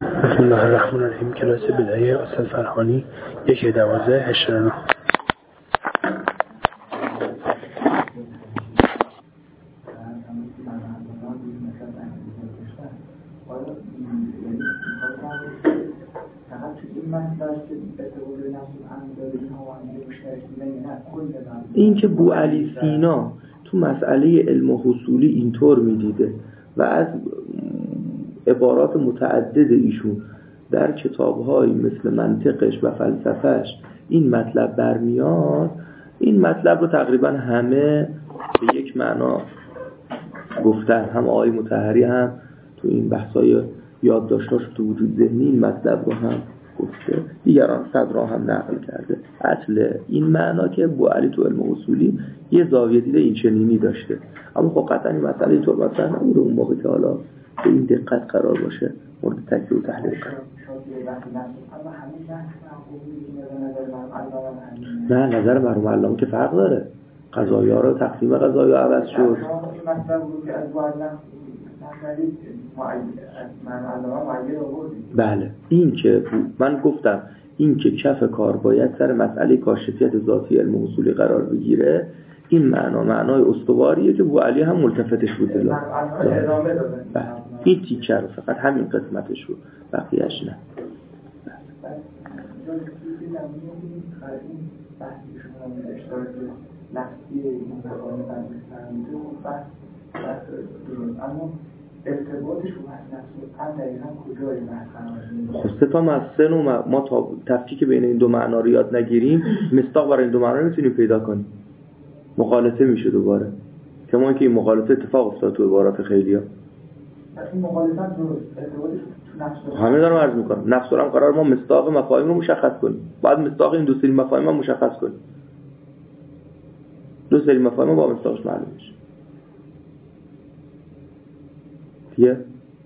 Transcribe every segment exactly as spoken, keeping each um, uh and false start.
بسم الله الرحمن الرحیم. کلاس بدایه استاد فرهانی یک دوازده هشتاد و نه. این که بوعلی سینا تو مسئله علم و حصولی اینطور میدیده و از عبارات متعدد ایشون در کتاب‌هایی مثل منطقش و فلسفهش این مطلب برمیاد، این مطلب رو تقریبا همه به یک معنا گفتن. هم آقای مطهری هم تو این بحث‌های یادداشتاش تو وجود ذهنی این مطلب رو هم گفته، دیگران صدرا هم نقل کرده. اصل این معنا که بوعلی تو علم اصولی یه زاویه دیده این چنینی داشته، اما خب قطعا این مسئله اینطور مثلا نبوده اون موقع که حالا به این دقت قرار باشه مورد تکیه و تحلیل قرار. نه، نظر مرحوم علامه که فرق داره. قضایا رو تقسیم قضایا عوض شد. بله، این که من گفتم این که کف کار باید سر مسئله کاشفیت ذاتی علم و اصولی قرار بگیره، این معنا معنای استواریه که بوعلی هم ملتفتش بود. بله، این تیکه رو فقط همین قسمتش رو، بقیهش نه. ارتباطش با نفس دقیقاً کجای مثلا خب سه تا مسن و ما تا تفکیک بین این دو معنا رو یاد نگیریم مصداق برای این دو معنا نمیتونیم پیدا کنیم، مخالطه میشه دوباره. کما که این مخالطه اتفاق افتاد تو عبارات خیلی‌ها. این مخالطه هم درست ارتباطش تو نفس همه دارم عرض میکنم. نفس هم قرار ما مصداق مفاهیم رو مشخص کنیم، بعد مصداق این دو سری مفاهیم رو مشخص کنیم. دو سری مفاهیم با مصداقش معلوم میشه. دیگه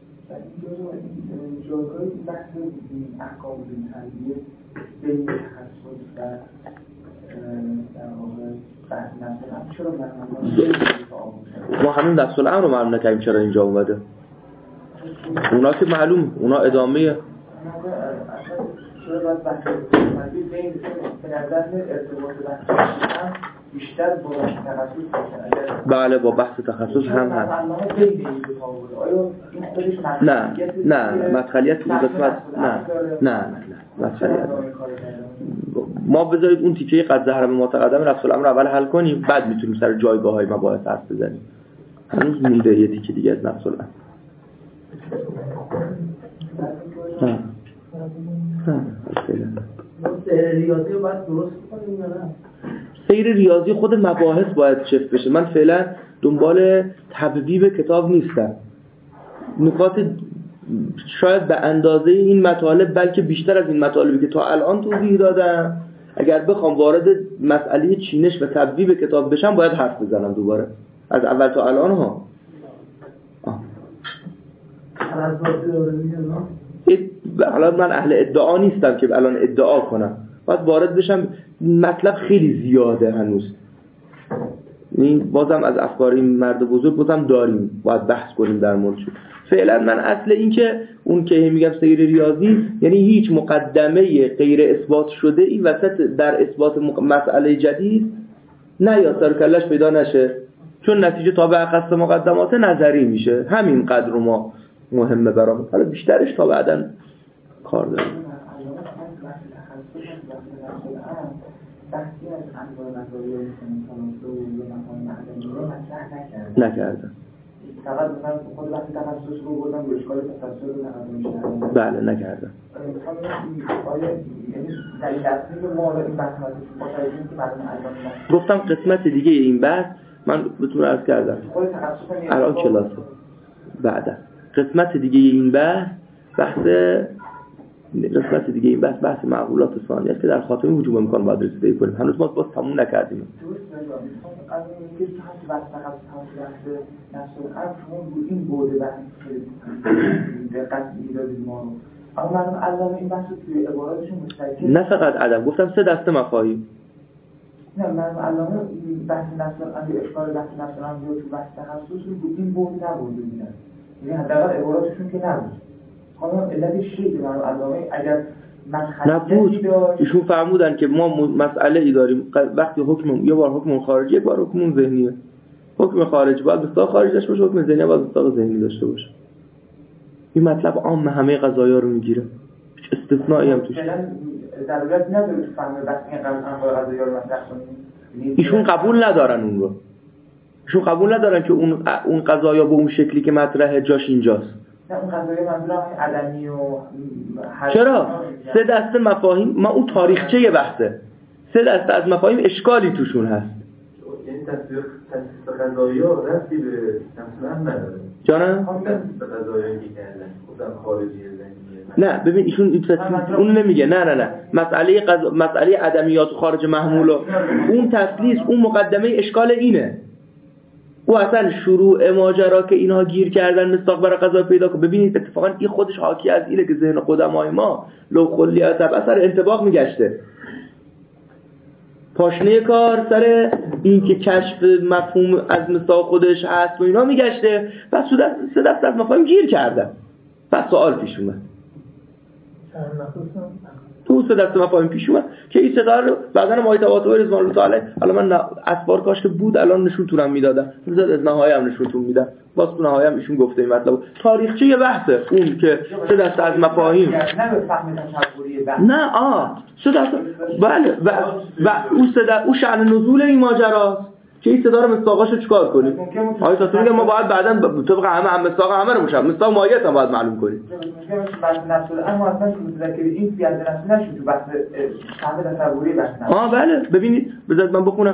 جاگاهی بحث احکام تنبیه بین تخصص و در واقع بحث نفس الامر چرا مثلا ما همین نفس الامر رو معلوم نکردیم چرا اینجا اومده. اونا که معلوم، اونا ادامه چرا باید بحث تنبیه بین به نظر ارتباط بحث بیشتر با تخصص باشه. بله، با بحث تخصص هم هست. نه نه مدخلیت تو قسمت نه نه نه نه مدخلیت. ما بذارید اون تیکه قد زهر به ما تقدم نفس الامر اول حل کنیم، بعد میتونیم سر جایگاه های مباحث حرف بزنیم. هنوز مونده یه تیکه دیگه از نفس الامر. ها ها سیر ریاضی رو باید درست کنیم یا نه؟ سیر ریاضی خود مباحث باید چفت بشه. من فعلا دنبال تبویب کتاب نیستم. نکات شاید به اندازه این مطالب بلکه بیشتر از این مطالبی که تا الان توضیح دادم اگر بخوام وارد مسئله چینش و تبویب کتاب بشم باید حرف بزنم دوباره از اول تا الان ها. الان من اهل ادعا نیستم که الان ادعا کنم، باید وارد بشم. مطلب خیلی زیاده هنوز، یعنی بازم از افکار این مرد بزرگ بازم داریم باید بحث کنیم در موردش. فعلا من اصل این که اون که میگم سیر ریاضی یعنی هیچ مقدمه غیر اثبات شده این وسط در اثبات مسئله جدید نه یا سر کلش پیدا نشه، چون نتیجه تابع قصد مقدمات نظری میشه. همین قدر ما مهمه برام، حالا بیشترش تا بعداً کار داریم. بحثی از انواع نظریه تناسب و مفاهیم معدنی مطرح نکردن. نکردن. فقط مثلا خود وقتی تخصص رو بردم به اشکال تخصص رو نقدم. بله نکردن. مثلا آیا یعنی در این دستی که ما این بحث با توجه که مردم الان گفتم قسمت دیگه این بحث من بهتون عرض کردم. خود تخصص الان کلاسه. بعدا قسمت دیگه این بحث بحث قسمت دیگه این بحث بحث معقولات ثانیه است که در خاتمه وجوب امکان باید رسیدگی کنیم. هنوز ما باز تموم نکردیم. درست میگم. از اینکه هم بحث تخصص هم بحث نفس الامر شما این بوده بحث دقت می‌دادید ما رو. اما من الان این بحث توی عباراتشون مستقیم نه فقط عدم گفتم سه دسته مفاهیم. نه من الان بحث نفس الامر اشکال بحث نفس الامر تو بحث تخصص رو این بود نبوده دیدن. یعنی حداقل عباراتشون که نبود. خانم علتش چیه که من علامه اگر نبود ایشون فرمودن که ما مسئله ای داریم وقتی حکم یه بار حکم خارجی یک بار حکم ذهنیه. حکم خارجی باید مصداق خارجی داشته باشه، حکم ذهنی باید مصداق ذهنی داشته باشه. این مطلب عام همه قضایا رو میگیره، هیچ استثنایی هم توش ضرورت نداره تو فهم بس این قضایا رو مطرح کنیم. ایشون قبول ندارن اون رو، ایشون قبول ندارن که اون اون قضایا به اون شکلی که مطرحه جاش اینجاست. نه اون قضایا منظورم عدمی و چرا؟ سه دسته مفاهیم، ما اون تاریخچه یه بحثه، سه دسته از مفاهیم اشکالی توشون هست. این تصویر تصویر قضایا ربطی به نفس هم نداره. جانم؟ تصویر قضایایی که کردن گفتن خارجی ذهنیه. نه ببین ایشون این تصویر اون نمیگه، نه نه نه مسئله قضا مسئله عدمیات خارج محمول و اون تسلیس اون مقدمه اشکال اینه. او اصلا شروع ماجرا که اینها گیر کردن مصداق برای قضا پیدا کنه. ببینید اتفاقا این خودش حاکی از اینه که ذهن قدمای ما لو خلیات اثر انطباق میگشته. پاشنه کار سر این که کشف مفهوم از مصداق خودش هست و اینا میگشته، پس سه دست از مفاهیم گیر کردن. پس سوال پیش اومد تو سه دست مفاهیم پیش اومد که این چقدر بعدن ماهی تواتر رضوان الله تعالی، حالا من اسبار کاش که بود الان نشونتونم میدادم، بذار از نهایی هم نشونتون میدم، باز تو نهایی هم ایشون گفته این مطلب تاریخچه یه بحثه اون که سه دست از مفاهیم نه به فهم تصوری بحث، نه آه سه دست بله و و اون سه دست اون شأن نزول این ماجراست که این صدا رو مصداقاشو چیکار کنیم. آیا تا میگه ما باید بعداً طبق همه هم مصداق همه رو مشابه مصداق ماهیت هم باید معلوم کنیم. بحث نفس اما اصلا متذکر این سیاست نفس نشد تو بحث فهم تصوری بحث. آه بله ببینید بذارید من بخونم.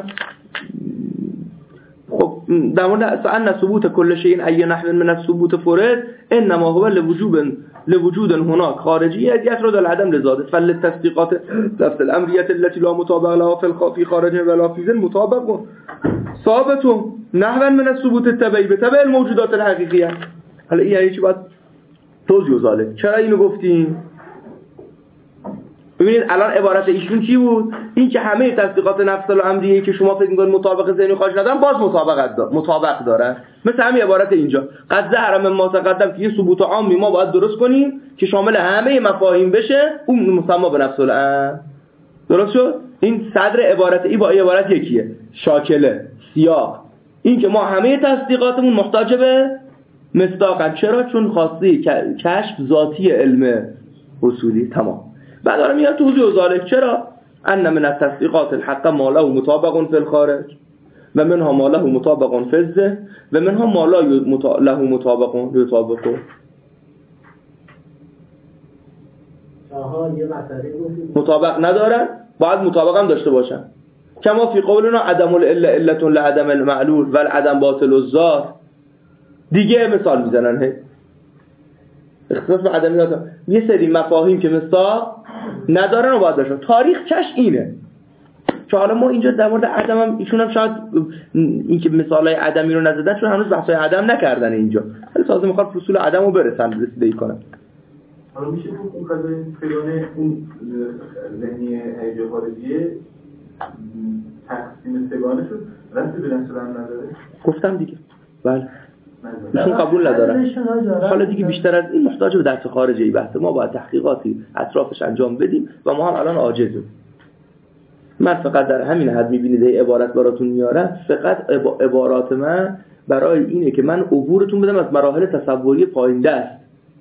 خب در مورد ان ثبوت کل شیء ای نحو من الثبوت فرض انما هو لوجوب لوجود هناك خارجيه يفرض العدم لذاته فللتصديقات نفس الامريه التي لا مطابق لها في الخافي خارج ولا في ذن مطابق ثابت نحو من الثبوت التبعي بتبع الموجودات الحقيقيه. حالا این یعنی چی؟ باید توضیح ذالک. چرا اینو گفتیم؟ ببینید الان عبارت ایشون چی بود؟ این که همه تصدیقات نفس الامریه که شما فکر می‌کنید مطابق ذهنی خارج ندارن باز مطابقت داره مطابق داره مثل همین عبارت اینجا قد ظهر ما تقدم که یه ثبوت عامی ما باید درست کنیم که شامل همه مفاهیم بشه، اون مسما به نفس الامر. درست شد؟ این صدر عبارت ای با ای عبارت یکیه، شاکله سیاق این که ما همه تصدیقاتمون محتاج به مصداقن. چرا؟ چون خواسته کشف ذاتی علم اصولی. تمام. بعد دارم میاد توضیح ذالک. چرا؟ ان من التصدیقات الحق ما له مطابق فی الخارج و منها ما له مطابق فی الذهن و منها ما له مطابق یطابق. آها یه مسئله مطابق ندارن، باید مطابق هم داشته باشن. کما فی قولنا عدم العله علت لعدم المعلول و العدم باطل الذات. دیگه مثال میزنن هی اختصاص به عدمیات یه سری مفاهیم که مصداق ندارن و باید داشتن. تاریخ چش اینه که حالا ما اینجا در مورد عدم هم ایشون هم شاید این که مثالای عدمی رو نزدن چون هنوز بحثای عدم نکردن اینجا، ولی تازه میخواد فصول عدم رو برسن رسیدگی کنن. حالا میشه اون قضیه فلانه اون ذهنی هیجا خارجیه تقسیم سگانه شد رستی به نفس هم نداره؟ گفتم دیگه بله ایشون قبول ندارن. حالا دیگه بیشتر از این محتاج به درس خارجی بحثه، ما باید تحقیقاتی اطرافش انجام بدیم و ما هم الان عاجزیم. من فقط در همین حد میبینید این عبارت براتون میارم، فقط عبارات من برای اینه که من عبورتون بدم از مراحل تصوری پایین دست.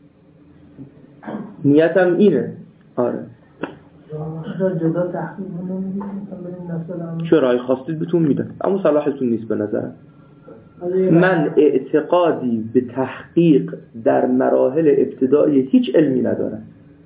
نیتم اینه. آره جدا تحقیق نمیدید چرا خواستید بهتون میدم اما صلاحتون نیست به نظرم. من اعتقادی به تحقیق در مراحل ابتدایی هیچ علمی ندارم،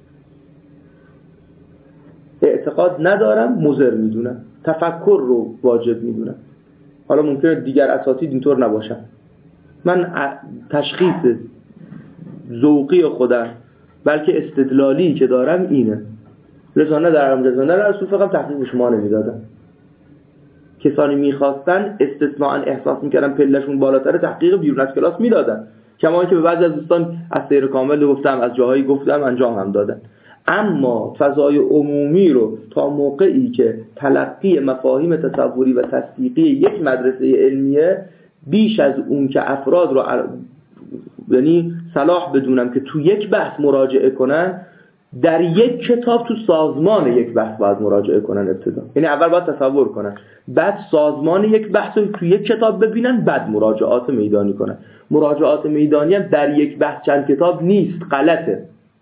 اعتقاد ندارم، مضر میدونم، تفکر رو واجب میدونم. حالا ممکنه دیگر اساتید اینطور نباشن. من تشخیص ذوقی خودم بلکه استدلالی که دارم اینه. رضوانه دارم رضوانه در اصول فقط تحقیق شما نمیدادم. کسانی میخواستن استثناء احساس میکردن پلشون بالاتر تحقیق بیرون از کلاس میدادن، کما اینکه به بعضی از دوستان از سیر کامل گفتم، از جاهایی گفتم، انجام هم دادن. اما فضای عمومی رو تا موقعی که تلقی مفاهیم تصوری و تصدیقی یک مدرسه علمیه بیش از اون که افراد رو یعنی صلاح بدونم که تو یک بحث مراجعه کنن، در یک کتاب تو سازمان یک بحث باید مراجعه کنن ابتدا. یعنی اول باید تصور کنن، بعد سازمان یک بحث رو تو یک کتاب ببینن، بعد مراجعات میدانی کنن. مراجعات میدانی هم در یک بحث چند کتاب نیست، غلطه.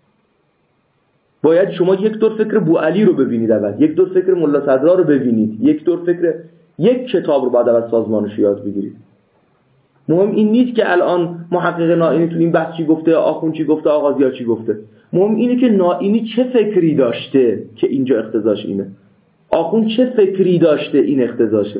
باید شما یک دور فکر بوعلی رو ببینید اول، یک دور فکر ملا صدرا رو ببینید، یک دور فکر یک کتاب رو بعد از سازمانش یاد بگیرید. مهم این نیست که الان محقق نائینی تو این بحث چی گفته، آخوند چی گفته، آغازیار چی گفته. مهم اینه که نائینی چه فکری داشته که اینجا اقتضاش اینه، آخوند چه فکری داشته این اقتضاشه.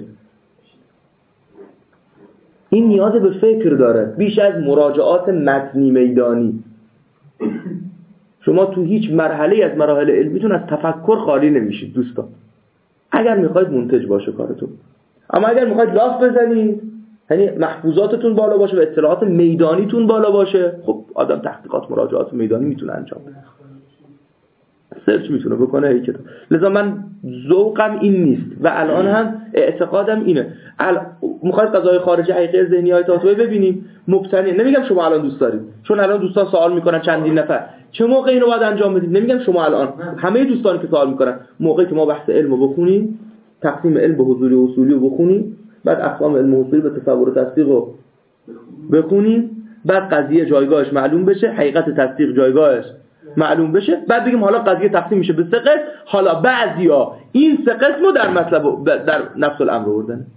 این نیاز به فکر داره بیش از مراجعات متنی میدانی. شما تو هیچ مرحله از مراحل علمیتون از تفکر خالی نمیشید دوستان، اگر میخواید منتج باشه کارتون. اما اگر میخواید لاف بزنید، یعنی محفوظاتتون بالا باشه و اطلاعات میدانیتون بالا باشه، خب آدم تحقیقات مراجعات میدانی میتونه انجام بده، سرچ میتونه بکنه این کتاب. لذا من ذوقم این نیست و الان هم اعتقادم اینه. میخواید قضای خارجی حقیقه ذهنی های تاتوی ببینیم، مبتنی، نمیگم شما الان دوست دارید، چون الان دوستان سوال میکنن چندین نفر چه موقع اینو باید انجام بدید، نمیگم شما الان، همه دوستان که سوال میکنن موقعی که ما بحث علمو بخونیم، تقسیم علم به حضوری و اصولی رو بخونیم، بعد اقسام علم اصولی به تصور و تصدیق رو بخونیم، بعد قضیه جایگاهش معلوم بشه، حقیقت تصدیق جایگاهش معلوم بشه، بعد بگیم حالا قضیه تقسیم میشه به سه قسم، حالا بعضیا این سه قسمو در مطلب در نفس الامر آوردن.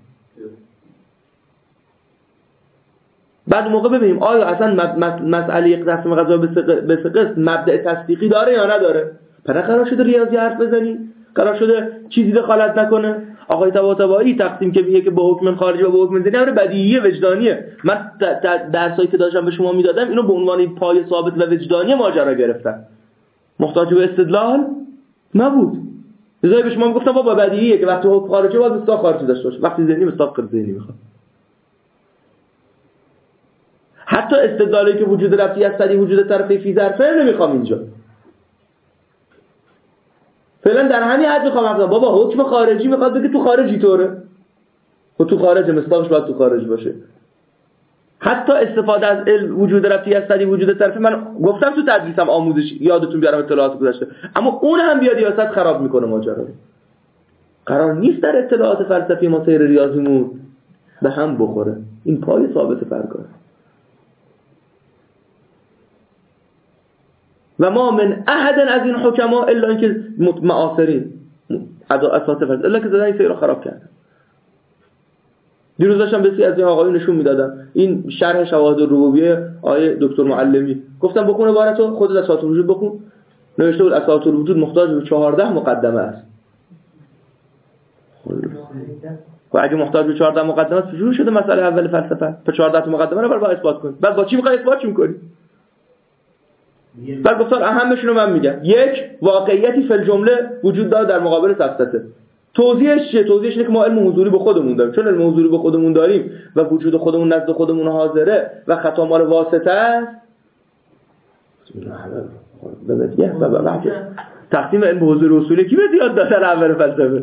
بعد موقع ببینیم آیا اصلا مسئله تقسیم قضا به سه قسم مبدأ تصدیقی داره یا نداره. پس قرار شده ریاضی حرف بزنیم، قرار شده چیزی دخالت نکنه. آقای طباطبایی تقسیم که میگه که با حکم خارجی و با حکم ذهنی امر بدیهیه، وجدانیه. من درسایی که داشتم به شما میدادم اینو به عنوان پای ثابت و وجدانی ماجرا گرفتم، محتاج به استدلال نبود. لذا به شما میگفتم بابا بدیهیه که وقتی حکم خارجی باید مصداق خارجی داشته باشه، وقتی ذهنی مصداق ذهنی میخواد. حتی استدلالی که وجود ربطی از طریق وجود طرفی فی ظرفه نمیخوام اینجا. فعلا در همین حد میخوام بگم بابا حکم خارجی میخواد بگه تو خارجی طوره، و تو خارج مصداقش باید تو خارج باشه. حتی استفاده از علم وجود ربطی از طریق وجود طرفی، من گفتم تو تدریسم آموزش یادتون بیارم اطلاعات گذشته، اما اون هم بیاد ریاست خراب میکنه ماجرا رو. قرار نیست در اطلاعات فلسفی ما سیر ریاضیمون به هم بخوره. این پای ثابت فرقه. و ما من احد از این حکما الا اینکه معاصرین اساس فلسفه الا که زدن این سیر رو خراب کردن. دیروز داشتم بسیاری از این آقایون نشون میدادم این شرح شواهد الربوبیه آیه دکتر معلمی، گفتم بخونه بارتو خودت اساس الوجود بخون. نوشته بود اساس الوجود محتاج به چهارده مقدمه است. خب اگه محتاج به چهارده مقدمه است چجوری شده مسئله اول فلسفه؟ تا چهارده تا مقدمه رو برای اثبات کن. بعد با چی میخوای اثباتش میکنی؟ بعد گفتن اهمشون رو من میگم. یک، واقعیتی فی الجمله وجود داره در مقابل سفسطه. توضیحش چیه؟ توضیحش اینه که ما علم حضوری به خودمون داریم. چون علم حضوری به خودمون داریم و وجود خودمون نزد خودمون حاضره و خطا مال واسطه است. تقسیم علم حضوری اصولی کی به زیاد داده در اول فلسفه؟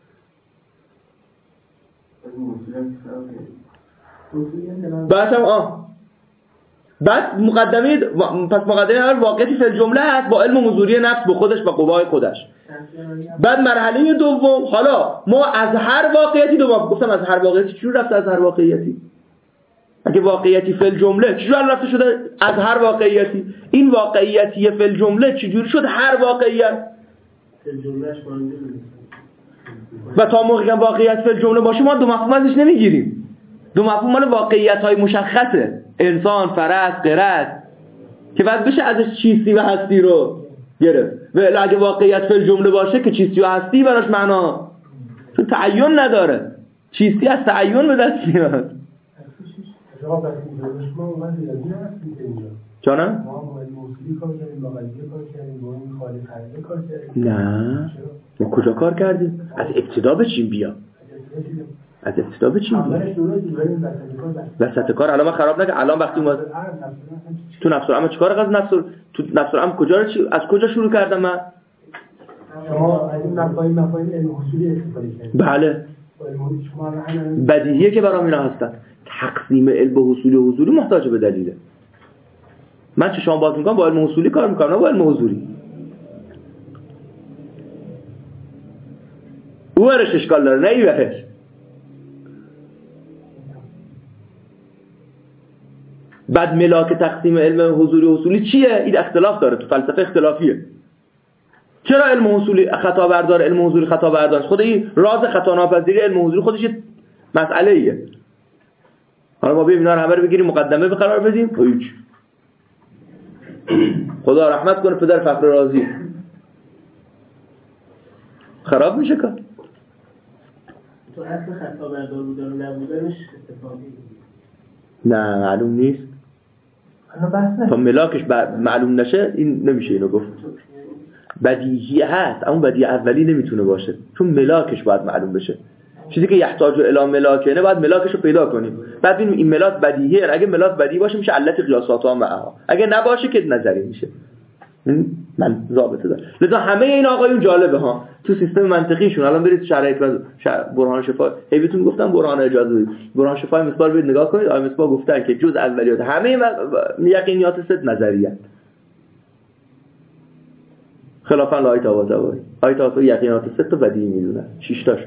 بعد هم آه بعد مقدمه پس مقدمه اول واقعیتی فی الجمله هست با علم حضوری نفس به خودش و قوای خودش. بعد مرحله دوم، حالا ما از هر واقعیتی دوم گفتم از هر واقعیتی چجور رفته از هر واقعیتی؟ اگه واقعیتی فی الجمله چجور رفته شده از هر واقعیتی؟ این واقعیتی فی الجمله چجور شد هر واقعیت؟ فی الجملهش مانده و تا موقعی که واقعیت فی الجمله باشه ما دو مفهوم ازش نمیگیریم. دو مفهوم مال واقعیت‌های مشخصه، انسان، فرس، قرد، که بعد بشه ازش چیستی و هستی رو گرفت. و اگه واقعیت فی الجمله باشه که چیستی و هستی براش معنا، چون تعین نداره، چیستی از تعین به دست میاد. چونه؟ نه ما کجا کار کردیم؟ از ابتدا بچیم بیا از ابتدا بچیم بیا وسط کار. الان من خراب نکرد. الان وقتی اومد تو نفس الامر چیکار از نفس تو نفس الامر کجا رو چی... از کجا شروع کردم من؟ شما از این مفاهیم مفاهیم علم اصولی استفاده کردید. بله بدیهیه که برام اینا هستن. تقسیم علم به اصول و حضوری محتاج به دلیله. من چشام باز میکنم با علم اصولی کار میکنم نه با علم حضوری. او ورش اشکال داره نه ای ورش. بعد ملاک تقسیم علم حضوری اصولی چیه؟ این اختلاف داره، تو فلسفه اختلافیه. چرا علم اصولی خطا بردار، علم حضوری خطا بردار؟ خود این راز خطا ناپذیری علم حضوری خودش مسئله ایه. حالا ما ببینیم اینا رو همه رو بگیریم مقدمه به قرار بدیم، هیچ. خدا رحمت کنه پدر فخر رازی. خراب میشه کار. تو اصل خطا بردار بودن و نبودنش اتفاقی نه معلوم نیست. تا ملاکش معلوم نشه این نمیشه اینو گفت. بدیهی هست اما بدیهی اولی نمیتونه باشه چون ملاکش باید معلوم بشه. چیزی که یحتاج الی ملاکنه باید ملاکش رو پیدا کنیم. بعد ببینیم این ملاک بدیهیه. اگه ملاک بدیهی باشه میشه علت قیاسات ها معها. اگه نباشه که نظری میشه. من ضابطه داره. لذا همه این آقایون جالبه ها تو سیستم منطقیشون. الان برید شرح اکراز برهان شفا هیبتون گفتم برهان اجازه بدید. برهان شفای مصباح برید نگاه کنید. آقای مصباح گفتن که جز اولیات همه یقینیات ست نظریه. خلافاً لایت آواز آوری آیت آواز یقینات ست تا بدیهی میدونن شش تاش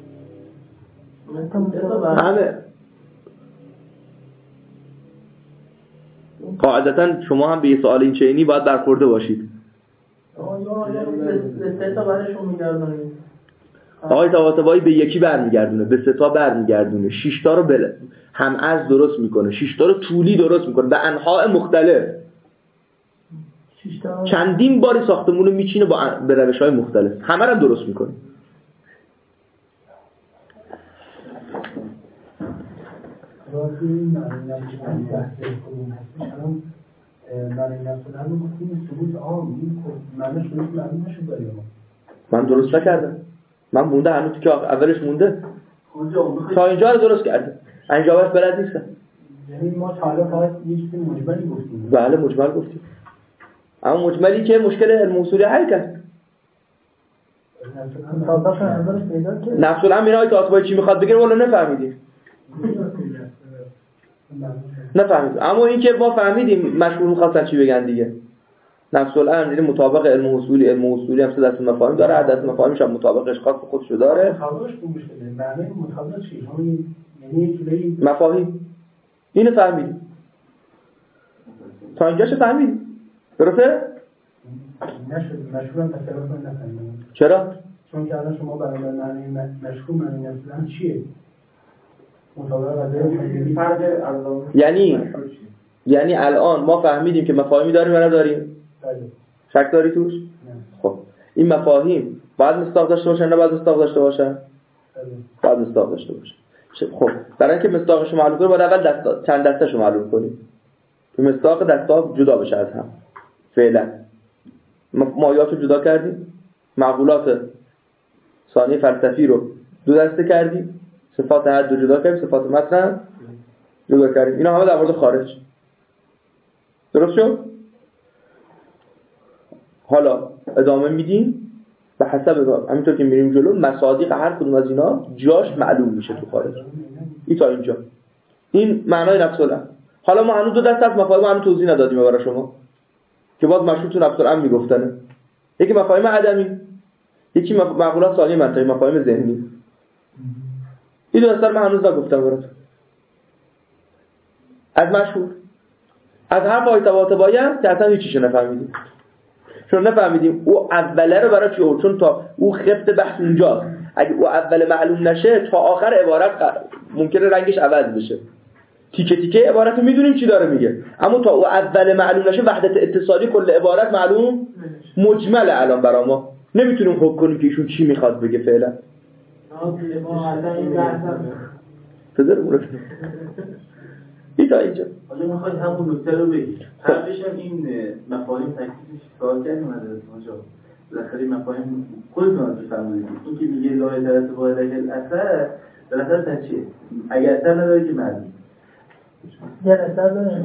همه. قاعدتاً شما هم به یه سوال این چینی باید برخورده باشید. به سه تا برشون میگردونید. آقای طباطبایی به یکی برمیگردونه، به سه تا برمیگردونه، شش تا رو بل... هم از درست میکنه، شش تا رو طولی درست میکنه به انواع مختلف. چندین باری ساختمون رو میچینه با به روش‌های مختلف، همه رو درست میکنه. راستی معنی نفسه هم بحث کنیم هستش الان معنی نفسه هم رو گفتیم ثبوت عام این معنیش درست معلوم نشد برای ما. من درست نکردم، من مونده هنوز که اولش مونده تا اینجا رو درست کرده، اینجا بس بلد نیستم. یعنی ما تا حالا فقط یک چیز مجملی گفتیم. بله مجمل گفتیم، اما مجملی که مشکل علم اصولی حل کرد. نفس الامر اینای طاطبایی چی میخواد بگه ولی نفهمیدیم. نفهمیدیم اما این که ما فهمیدیم مشهور می‌خواستن چی بگن دیگه. نفس الامر یعنی مطابق علم اصولی، علم اصولی هم سه دست مفاهیم داره، عدد مفاهیمش هم مطابقش خاص خودش رو داره. مطابقش خوب میشه. معنی مطابق چی؟ یعنی چیزی مفاهیم اینو فهمیدیم. تا اینجاش فهمیدیم. درسته؟ نشد مشهورم تصرف نفهمیدم. چرا؟ چون که الان شما برای معنی مشهور معنی اصلا چیه؟ مطابق قضیه فرق از یعنی یعنی الان ما فهمیدیم که مفاهیمی داریم یا نداریم؟ بله. شک داری توش؟ نه. خب این مفاهیم باید مصداق داشته باشن نه باید مصداق داشته باشن؟ بله. باید مصداق داشته باشن. خب برای اینکه مصداقش رو معلوم کنیم باید اول دستا... چند دسته‌ش رو معلوم کنیم. که مصداق دستا جدا بشه از هم. فعلا مایات رو جدا کردیم، معقولات ثانی فلسفی رو دو دسته کردیم، صفات حد رو جدا کردیم، صفات متن جدا کردیم. اینا همه در مورد خارج. درست شد؟ حالا ادامه میدیم به حسب همینطور که میریم جلو مصادیق هر کدوم از اینا جاش معلوم میشه تو خارج. این تا اینجا این معنای نفس الامر. حالا ما هنوز دو دست از مفاهیم هنوز توضیح ندادیم برای شما که باز مشروط تو نفس الامر میگفتنه. یکی مفاهیم عدمی، یکی معقولات ثانی منطقی، مفاهیم ذهنی. این دو دسته من هنوز نگفتم براتون. از مشهور از هر پای طباطبایی هم که اصلا هیچیشو نفهمیدیم. چون نفهمیدیم او اوله رو برای چی آورد، چون تا او خفت بحث اونجاست. اگه او اول معلوم نشه تا آخر عبارت ممکنه رنگش عوض بشه. تیکه تیکه عبارت رو میدونیم چی داره میگه، اما تا او اول معلوم نشه وحدت اتصالی کل عبارت معلوم مجمله. الان برای ما نمیتونیم حکم کنیم که ایشون چی میخواد بگه فعلا. ما اصلا این بحث پدرمون این تا اینجا حالا میخواید همون نکته رو بگید. قبلش هم این مفاهیم تکلیفش سوال کردیم از ماجا. بالاخره مفاهیم خودتون از فهمیدید. این که میگه لای درس واحد الاثر بالاخره تا چیه؟ اگر اثر نداره که معنی یه اثر داره.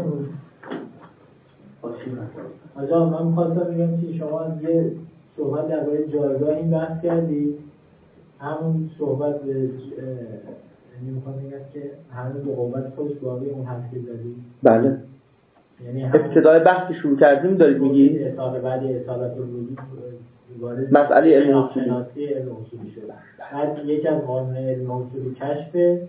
آجا من می‌خواستم بگم که شما یه صحبت درباره جایگاه این بحث کردید، همون صحبت به یعنی میخوام بگم که همون دو قوت خودش باقی اون حرفی زدی. بله یعنی ابتدای بحث شروع کردیم دارید میگی اصال بعد اصالت الوجود مسئله علم اصولی شناسی علم اصولی شده. بعد یکی از قانون علم اصولی کشف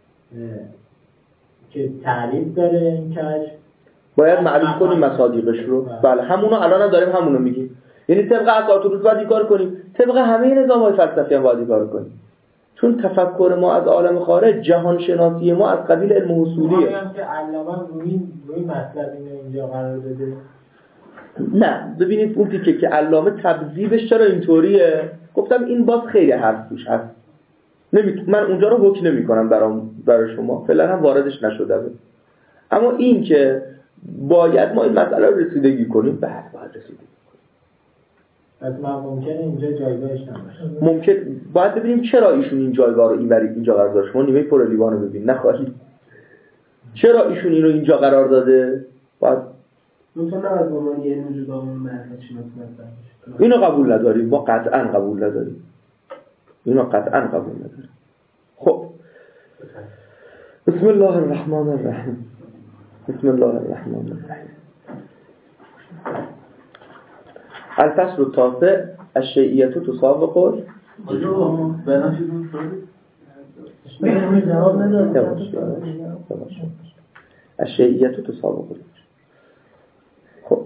که تعریف داره این کشف باید معلوم کنیم مصادیقش رو. بله همونو الان هم داریم همونو میگیم. یعنی طبق اساطیر الوجود باید این کار کنیم، طبق همه نظام‌های فلسفی هم باید این کار کنیم. چون تفکر ما از عالم خارج، جهان شناسی ما از قبیل علم اصولیه. میگم که علامه روی روی مطلب اینو اینجا قرار داده. نه ببینید اون تیکه که علامه تبذیبش چرا اینطوریه، گفتم این باز خیلی حرف توش هست. نمی... من اونجا رو حکم نمی‌کنم برام برای شما، فعلا هم واردش نشده بود. اما این که باید ما این مسئله رو رسیدگی کنیم، بله باید رسیدگی پس ما ممکنه اینجا جایگاهش نباشه. ممکن باید ببینیم چرا ایشون این جایگاه رو این برای اینجا قرار داد. شما نیمه پر لیوان رو ببین نخواهید چرا ایشون اینو اینجا قرار داده. باید مثلا از عنوان یه وجود اون معرفت شناسی مثلا اینو قبول نداریم، ما قطعا قبول نداریم، اینو قطعا قبول نداریم. خب بسم الله الرحمن الرحیم. بسم الله الرحمن الرحیم. الفصل التاسع الشیعیة تسابق ال آجا بنا چیزون شده؟ جواب نداد. الشیعیة تسابق ال. خب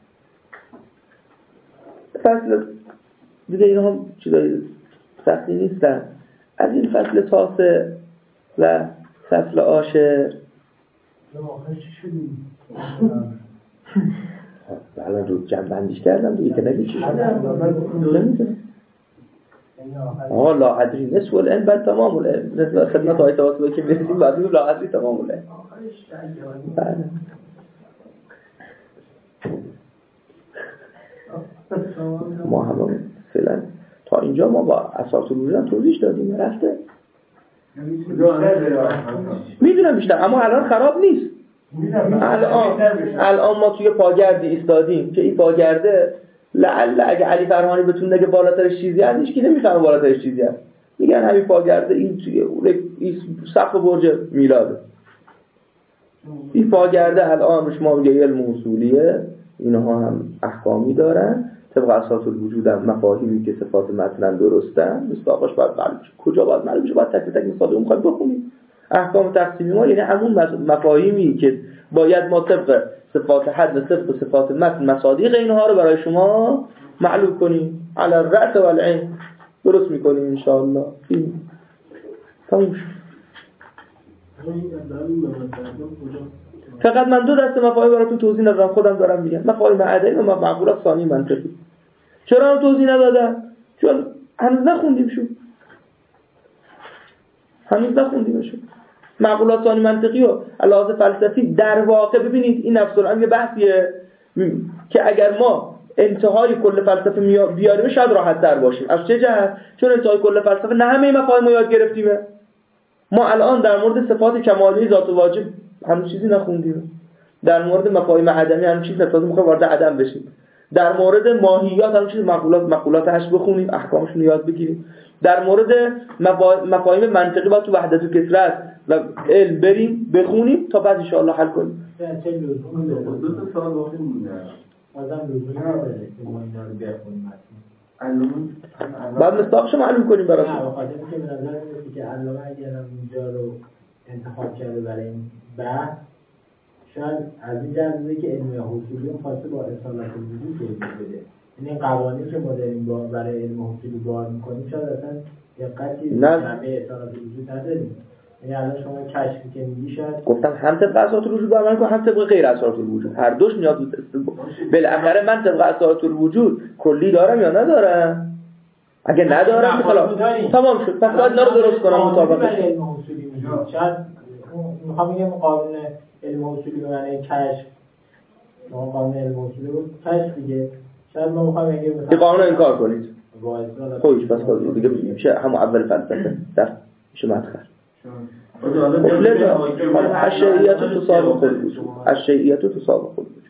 فصل دیگه اینا هم چیزای سختی نیستن. از این فصل تاسع و فصل عاشر آخر چی شدیم؟ الان رو جمع بندیش کردم دیگه که نگی چی شد. آقا لا ادری نصف العلم بعد تمام العلم. نسبت خدمت آیت واسطه که میرسیم بعد میگم لا ادری تمام العلم. بله ما هم فعلا تا اینجا ما با اساس الوجود توضیح دادیم رفته. میدونم بیشتر اما الان خراب نیست. الان الان ما توی پاگردی ایستادیم که این پاگرده لعل اگه علی فرهانی بتونه نگه بالاترش چیزی هست هیچ کی نمیفهمه بالاترش چیزی هست. میگن همین پاگرده این توی این سقف برج میلاده. این پاگرده الان شما میگه علم اصولیه، اینها هم احکامی دارن طبق اساس الوجود هم مفاهیمی که صفات متن درستن مصداقش باید معلوم شه. کجا باید معلوم شه؟ باید تک تک مصادیق میخوایم بخونیم. احکام تقسیمی ما یعنی همون مفاهیمی که باید ما طبق صفات حد طبق صفات متن مصادیق اینها رو برای شما معلوم کنیم. علی الرأس و العین درست میکنیم ان شاء الله. این تموم شد. فقط من دو دسته مفاهیم براتون توضیح ندادم، خودم دارم میگم. مفاهیم ادبی و معقولات ثانی منطقی. چرا هم توضیح ندادم؟ چون هنوز نخوندیمشون. هنوز نخوندیمشون. معقولات ثانی منطقی و علاوه فلسفی در واقع ببینید این نفس الامر یه بحثیه که اگر ما انتهای کل فلسفه بیاریم شاید راحت تر باشیم. از چه جهت؟ چون انتهای کل فلسفه نه همه مفاهیم رو یاد گرفتیمه. ما الان در مورد صفات کمالی ذات و واجب هنوز چیزی نخوندیم. در مورد مفاهیم عدمی هنوز چیزی نتازه میخوایم وارد عدم بشیم. در مورد ماهیات هنوز چیز مقولات مقولات هش بخونیم، احکامشون رو یاد بگیریم. در مورد مفاهیم منطقی با تو وحدت و کثرت و علم بریم بخونیم تا بعد ان شاء الله حل کنیم. چه لزومی داره؟ دو تا سوال باقی مونده. بازم لزومی نداره که ما اینا رو بخونیم. علامه بعد مصداقش معلوم کنیم براتون. نه بخاطر اینکه به نظر میاد که علامه اگر اینجا رو انتخاب کرده برای این بحث شاید از این جنبه که علم حصولی خواسته با اصالت الوجود توضیح بده. یعنی قوانینی که ما داریم برای علم حصولی بار میکنیم شاید اصلا دقتی نه جنبه اصالت الوجود نداریم. یعنی الان شما کشفی که میگی شاید گفتم هم طبق اساس الوجود عمل کنم هم طبق غیر اساس الوجود. هر دوش نیاز بالاخره من طبق اساس الوجود کلی دارم یا ندارم؟ اگه ندارم خلاص تمام شد. پس باید اینا رو درست کنم مطابقت. شاید میخوام بگم قانون علم اصولی به معنی کشف، ما قانون علم اصولی رو کشف دیگه. شاید ما میخوام بگیم مثلا این قانون انکار کنید. خودش بس خودش دیگه میشه همون اول فلسفه در میشه مدخل. الشیعیة تسابق الوجود. الشیعیة تسابق الوجود.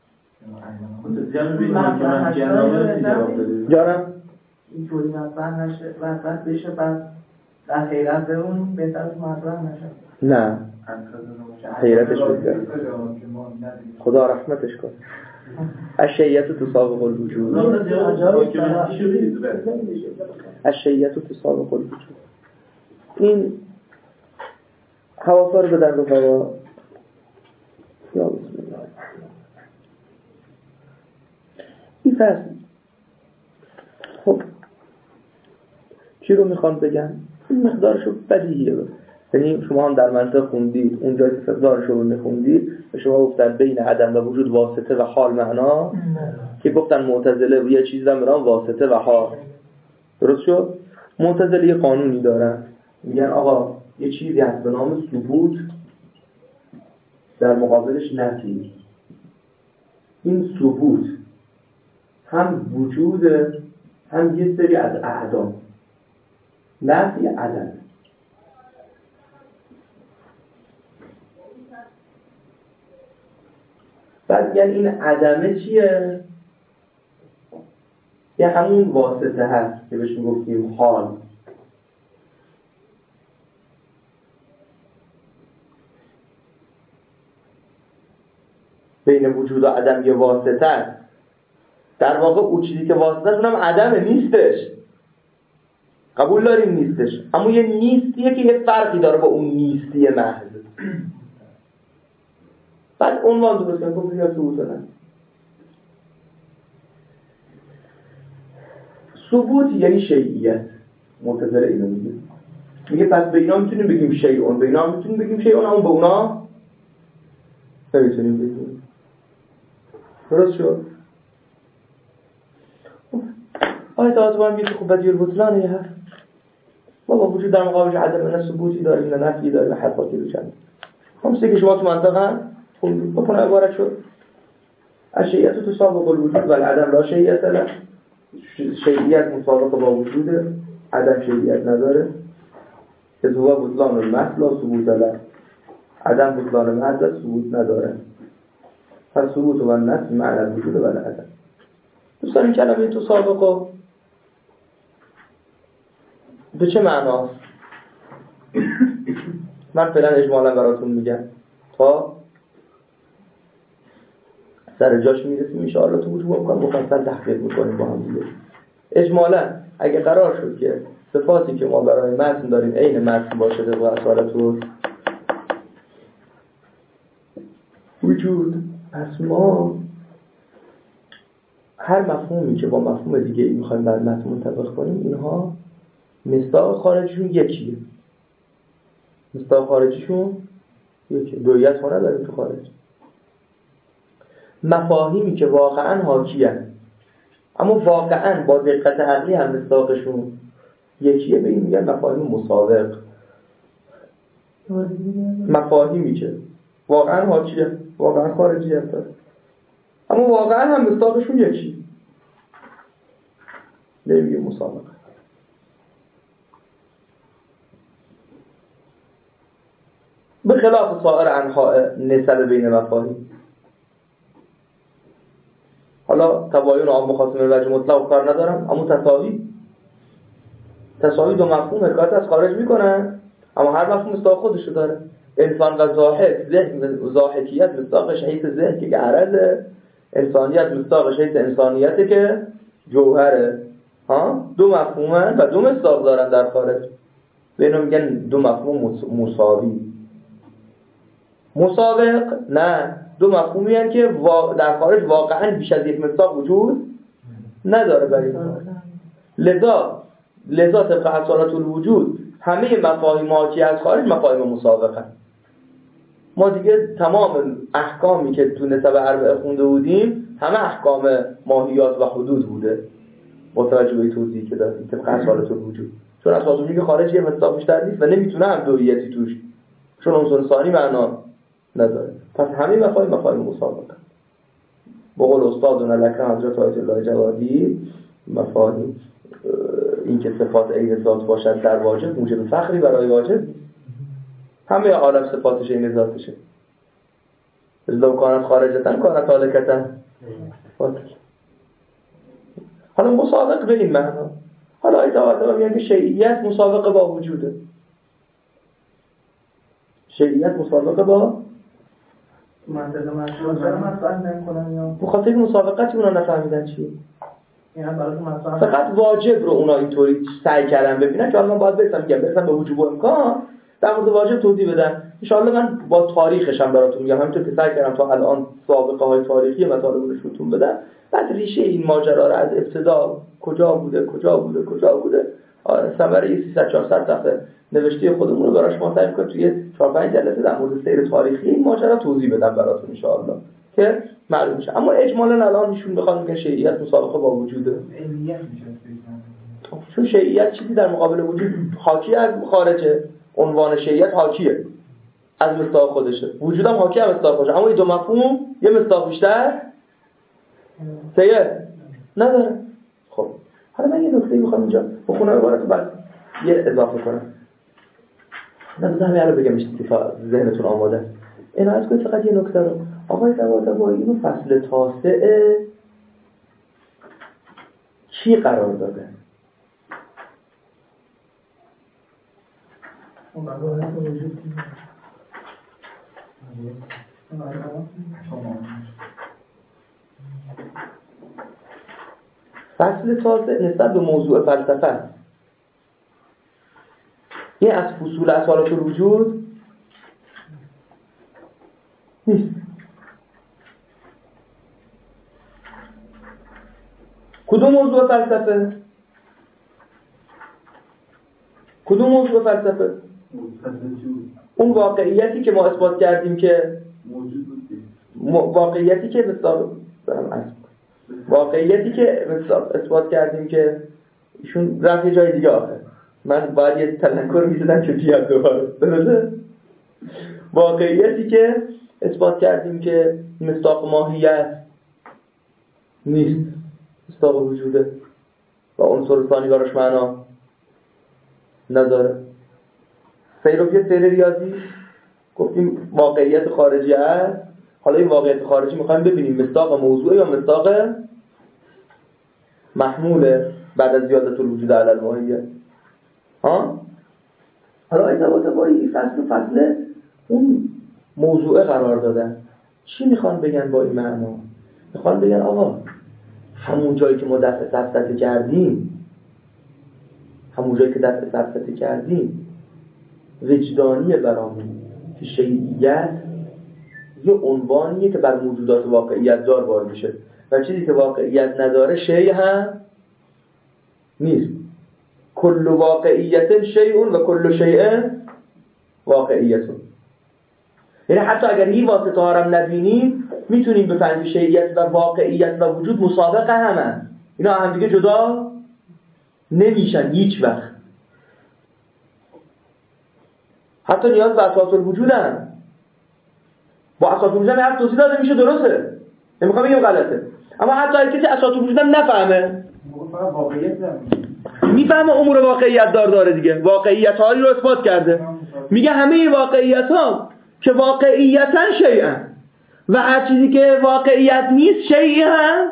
جانم اینطوری مطرح نشه مطرح بشه بعد در حیرت بمون بهتر از مطرح نشه. نه حیرتش بگذاره خدا رحمتش کنه. الشیعة تسابق الوجود، الشیعة تسابق الوجود. این حواسا رو به درد و هوا. یا بسم الله. این فصل خب چی رو میخوام بگم؟ این مقدارشو بدیهیه. یعنی شما هم در منطق خوندید اونجا که مقدارشو رو میخوندید و شما گفتن بین عدم و وجود واسطه و حال معنا که گفتن معتزله یه چیز رو میرن واسطه و حال. درست شد؟ معتزله یه قانونی دارن میگن آقا یه چیزی هست به نام ثبوت در مقابلش نفی. این ثبوت هم وجود هم یه سری از اعدام، نفی عدم. بعد یعنی این عدمه چیه؟ یه همون واسطه هست که بهش میگفتیم حال. بین وجود و عدم یه واسطه هست. در واقع اون چیزی که واسطه هست اونم عدمه، نیستش. قبول داریم نیستش، اما یه نیستیه که یه فرقی داره با اون نیستی محض. بعد عنوان درست کنیم که یا ثبوت نه. ثبوت یعنی شیعیت. معتزله اینو میگه. میگه پس به اینا میتونیم بگیم شیعون، به اینا میتونیم بگیم شیعون، اما به اونا نمیتونیم بگیم. درست شد؟ آیت آتبا هم میگه خب بدیل بطلانه یه هست. ما با وجود در مقابل عدم نه ثبوتی داریم نه نفی داریم نه حرفاتی رو چند. همسته که شما تو منطقه هم خوندید بکنه عبارت شد الشیعة تسابق الوجود و العدم لا شیعة له. شیعیت مسابقه با وجوده، عدم شیعیت نداره. از هو بطلان المحض لا ثبوت له. عدم بطلان محض ثبوت نداره. پس ثبوت و نفی معنی الوجود و العدم. دوستان این کلمه تسابقه به چه معناست؟ من فعلا اجمالا براتون میگم تا سر جاش میرسیم ان شاء الله تو وجود میکنم مفصل تحقیق میکنیم با هم دیگه. اجمالا اگه قرار شد که صفاتی که ما برای متن داریم عین متن باشه و اصالت و وجود، پس ما هر مفهومی که با مفهوم دیگه ای میخوایم بر متن منطبق کنیم اینها مصداق خارجیشون یکیه. مصداق خارجیشون یکیه. دویت ها نداریم تو خارج. مفاهیمی که واقعا حاکیه اما واقعا با دقت عقلی هم مصداقشون یکیه به این میگن مفاهیم مسابق. مفاهیمی که واقعا حاکیه واقعا خارجی هست اما واقعا هم مصداقشون یکیه نمیگه مسابقه. به خلاف سایر انواع نسب بین مفاهیم. حالا تباین عام مخاصم وجه مطلق کار ندارم اما تساوی تساوی دو مفهوم حکایت از خارج میکنن اما هر مفهوم مصداق خودشو داره. انسان و زاهد، ذهن و زاهدیت مصداقش حیث ذهن که عرضه، انسانیت مصداقش حیث انسانیت که جوهره. ها دو مفهومن و دو مصداق دارن در خارج. به اینا میگن دو مفهوم مساوی. مسابق نه، دو مفهومی هستند که در خارج واقعا بیش از یک مصداق وجود نداره برای ما. لذا لذا طبق اصالت الوجود همه مفاهیم حاکی از خارج مفاهیم مسابقه. ما دیگه تمام احکامی که تو نسب اربعه خونده بودیم همه احکام ماهیات و حدود بوده با توجه به توضیحی که دادیم طبق اصالت الوجود. چون اساس وجودی که خارج یه مصداق بیشتر نیست و نمیتونه هم دویتی توش، چون عنصر ثانی معنا نداره. پس همه مفاهیم مفاهیم مسابقه. با قول استادنا الاکرم حضرت آیت الله جوادی مفاهیم این که صفات عین ذات باشد در واجب موجب فخری برای واجب، همه عالم صفاتش عین ذاتشه. لو کانت خارجتن کانت هالکتن. حالا مسابق به این معنا. حالا آیت آیت میگن که شیعیت مسابقه با وجوده. شیعیت مسابقه با منطقه مشروع چرا مطرح نمی‌کنن یا به خاطر مسابقتی اونا نفهمیدن چیه. یعنی برای مطرح فقط واجب رو اونا اینطوری سعی کردن ببینن که حالا من باید برسم میگم برسم به وجوب و امکان در مورد واجب توضیح بدن. ان شاء الله من با تاریخش هم براتون میگم، همونطور که سعی کردم تا الان سابقه های تاریخی مطالب رو بهتون بدم، بعد ریشه این ماجرا رو از ابتدا کجا بوده کجا بوده کجا بوده ثمره سیصد چهارصد صفحه نوشته خودمون رو براش ما سعی می‌کنیم توی چهار پنج جلسه در مورد سیر تاریخی این ماجرا توضیح بدم براتون ان شاء الله که معلوم میشه. اما اجمالا الان ایشون بخواد میگه شیعیت مسابقه با وجوده، علمیت میشه چون شیعیت چیزی در مقابل وجود حاکی از خارجه. عنوان شیعیت حاکیه از مصداق خودشه، وجودم حاکی از مصداق خودشه، اما این دو مفهوم یه مصداق بیشتر سیه نداره. خب حالا من یه نکته میخوام اینجا بخونم عبارت رو بعد یه اضافه کنم. نمیدونم همه رو بگم اشتفا ذهنتون آماده است. عنایت کنید فقط یه نکته رو. آقای طباطبایی اینو فصل تاسع کی قرار داده؟ اون مباحث وجود فصل تاسع نسبت به موضوع فلسفه است. این از فصول اصالات الوجود نیست. کدوم موضوع فلسفه؟ کدوم موضوع فلسفه؟ اون واقعیتی که ما اثبات کردیم که موجود بود. واقعیتی که مثلا برام اصلا واقعیتی که مثلا اثبات کردیم که ایشون رفت یه جای دیگه آخه من باید یه تلنکر میزدم که بیاد دوباره درسته؟ واقعیتی که اثبات کردیم که مصداق ماهیت نیست، مصداق وجوده و عنصر ثانی براش معنا نداره. سیروفی سیر ریاضی گفتیم واقعیت خارجی است. حالا این واقعیت خارجی میخوایم ببینیم مصداق موضوع یا مصداق محموله بعد از زیادت الوجود علی الماهیه. ها حالا این طباطبایی این فصل فصل اون موضوع قرار دادن. چی میخوان بگن با این معنا؟ میخوان بگن آقا همون جایی که ما دفع سفسطه کردیم همون جایی که دفع سفسطه کردیم وجدانیه برامون که شیعیت یه عنوانیه که بر موجودات واقعیت دار بار میشه و چیزی که واقعیت نداره شیء هم نیست. کل واقعیت شیء و کل شیء واقعیت. یعنی حتی اگر این واسطه ها هم نبینیم میتونیم بفهمیم شیعیت و واقعیت و وجود مسابقه همن. اینا هم دیگه جدا نمیشن هیچ وقت. حتی نیاز به اساس الوجود هم با اساس الوجود هم هر توضیح داده میشه درسته، نمیخوام بگم غلطه، اما حتی اگه کسی اساس الوجود هم نفهمه واقعیت میفهمه امور واقعیت دار داره دیگه، واقعیت هایی رو اثبات کرده. میگه همه واقعیت ها که واقعیتاً شیئن و هر چیزی که واقعیت نیست شیئی هم.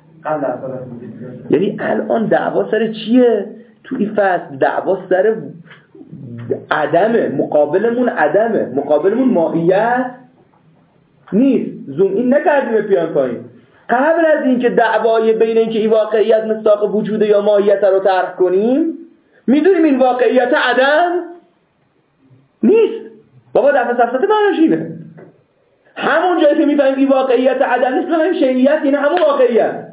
یعنی الان دعوا سر چیه؟ تو این فصل دعوا سر عدمه، مقابلمون عدمه، مقابلمون ماهیت نیست. زوم این نکردیم پیان پایین. قبل از این که دعوای بین این که این واقعیت مصداق وجود یا ماهیت رو طرح کنیم میدونیم این واقعیت عدم نیست. بابا دفعه سفسطه معناش اینه. همون جایی که میفهمیم این واقعیت عدم نیست بفهمیم شیعیت یعنی همون واقعیت.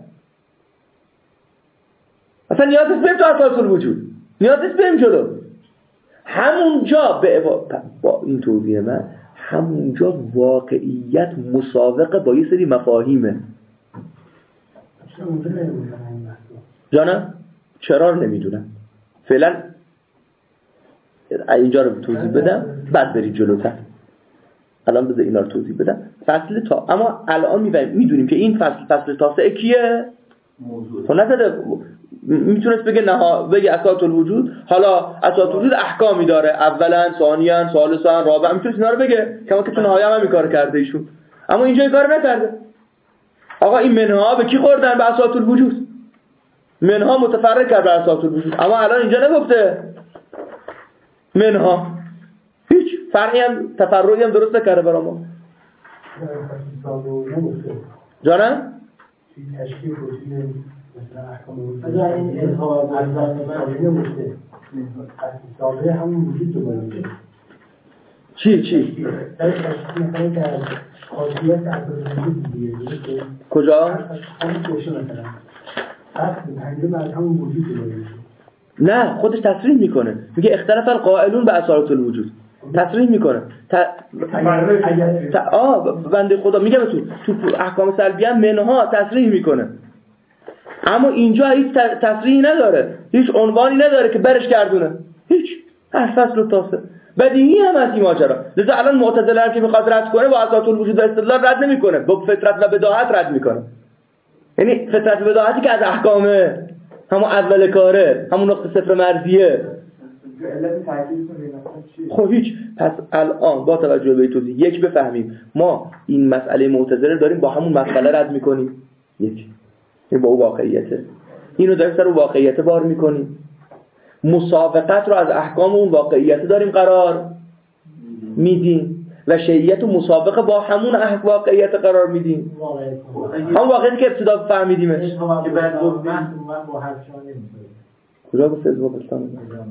اصلا نیاز نیست بریم تو اساس الوجود، نیاز نیست بریم جلو. همونجا به با, با این توضیح من همونجا واقعیت مسابقه با یه سری مفاهیمه. جانم چرا رو نمیدونم فعلا اینجا رو توضیح بدم بعد برید جلوتر. الان بذار اینا رو توضیح بدم فصل تا. اما الان میدونیم که این فصل فصل تاسع کیه؟ موضوع. خب نزده میتونست بگه نه بگه اساس الوجود. حالا اساس الوجود احکامی داره، اولا ثانیا ثالثا رابعا، میتونست اینا رو بگه کما که تو نهایت هم این کار کرده ایشون. اما اینجا این کار نکرده. آقا این منها به کی خوردن؟ به اساس الوجود. منها متفرق کرد به اساس الوجود. اما الان اینجا نگفته منها هیچ فرعی هم تفرعی هم درست نکرده برای ما. جانم؟ تشکیل روزی مثلا احکام روزی از این اظهار از من نمیشه سابقه همون وجود دوباره میشه. چی چی؟ در تشکیل مثلا که از خاصیت اصل وجود دیگه کجا؟ همون توشه مثلا اصل پنجم از همون وجود دوباره میشه. نه خودش تصریح میکنه، میگه اختلاف القائلون به اصالت الوجود، تصریح میکنه ت... ت... آه بنده خدا میگه تو تو احکام سلبی هم منها تصریح میکنه، اما اینجا هیچ تصریحی نداره، هیچ عنوانی نداره که برش گردونه، هیچ هر فصل و تاسه بدیهی هم از این ماجرا. لذا الان معتزله هم که میخواد رد کنه با اساس الوجود و استدلال رد نمیکنه، با فطرت و بداهت رد میکنه. یعنی فطرت و بداهتی که از احکامه، همون اول کاره، همون نقطه صفر مرزیه. علت تاکیدتون چیه؟ خب هیچ. پس الان با توجه به توضیح یک بفهمیم ما این مسئله معتزله داریم با همون مسئله رد میکنیم، یک این با اون واقعیته، اینو داریم سر اون واقعیت بار میکنیم، مسابقت رو از احکام اون واقعیت داریم قرار میدیم و شیعیت و مسابقه با همون احکام واقعیت قرار میدیم، همون واقعیتی که ابتدا فهمیدیمش که بعد گفت من با هر شما نمیشه کجا گفت از واقعیتان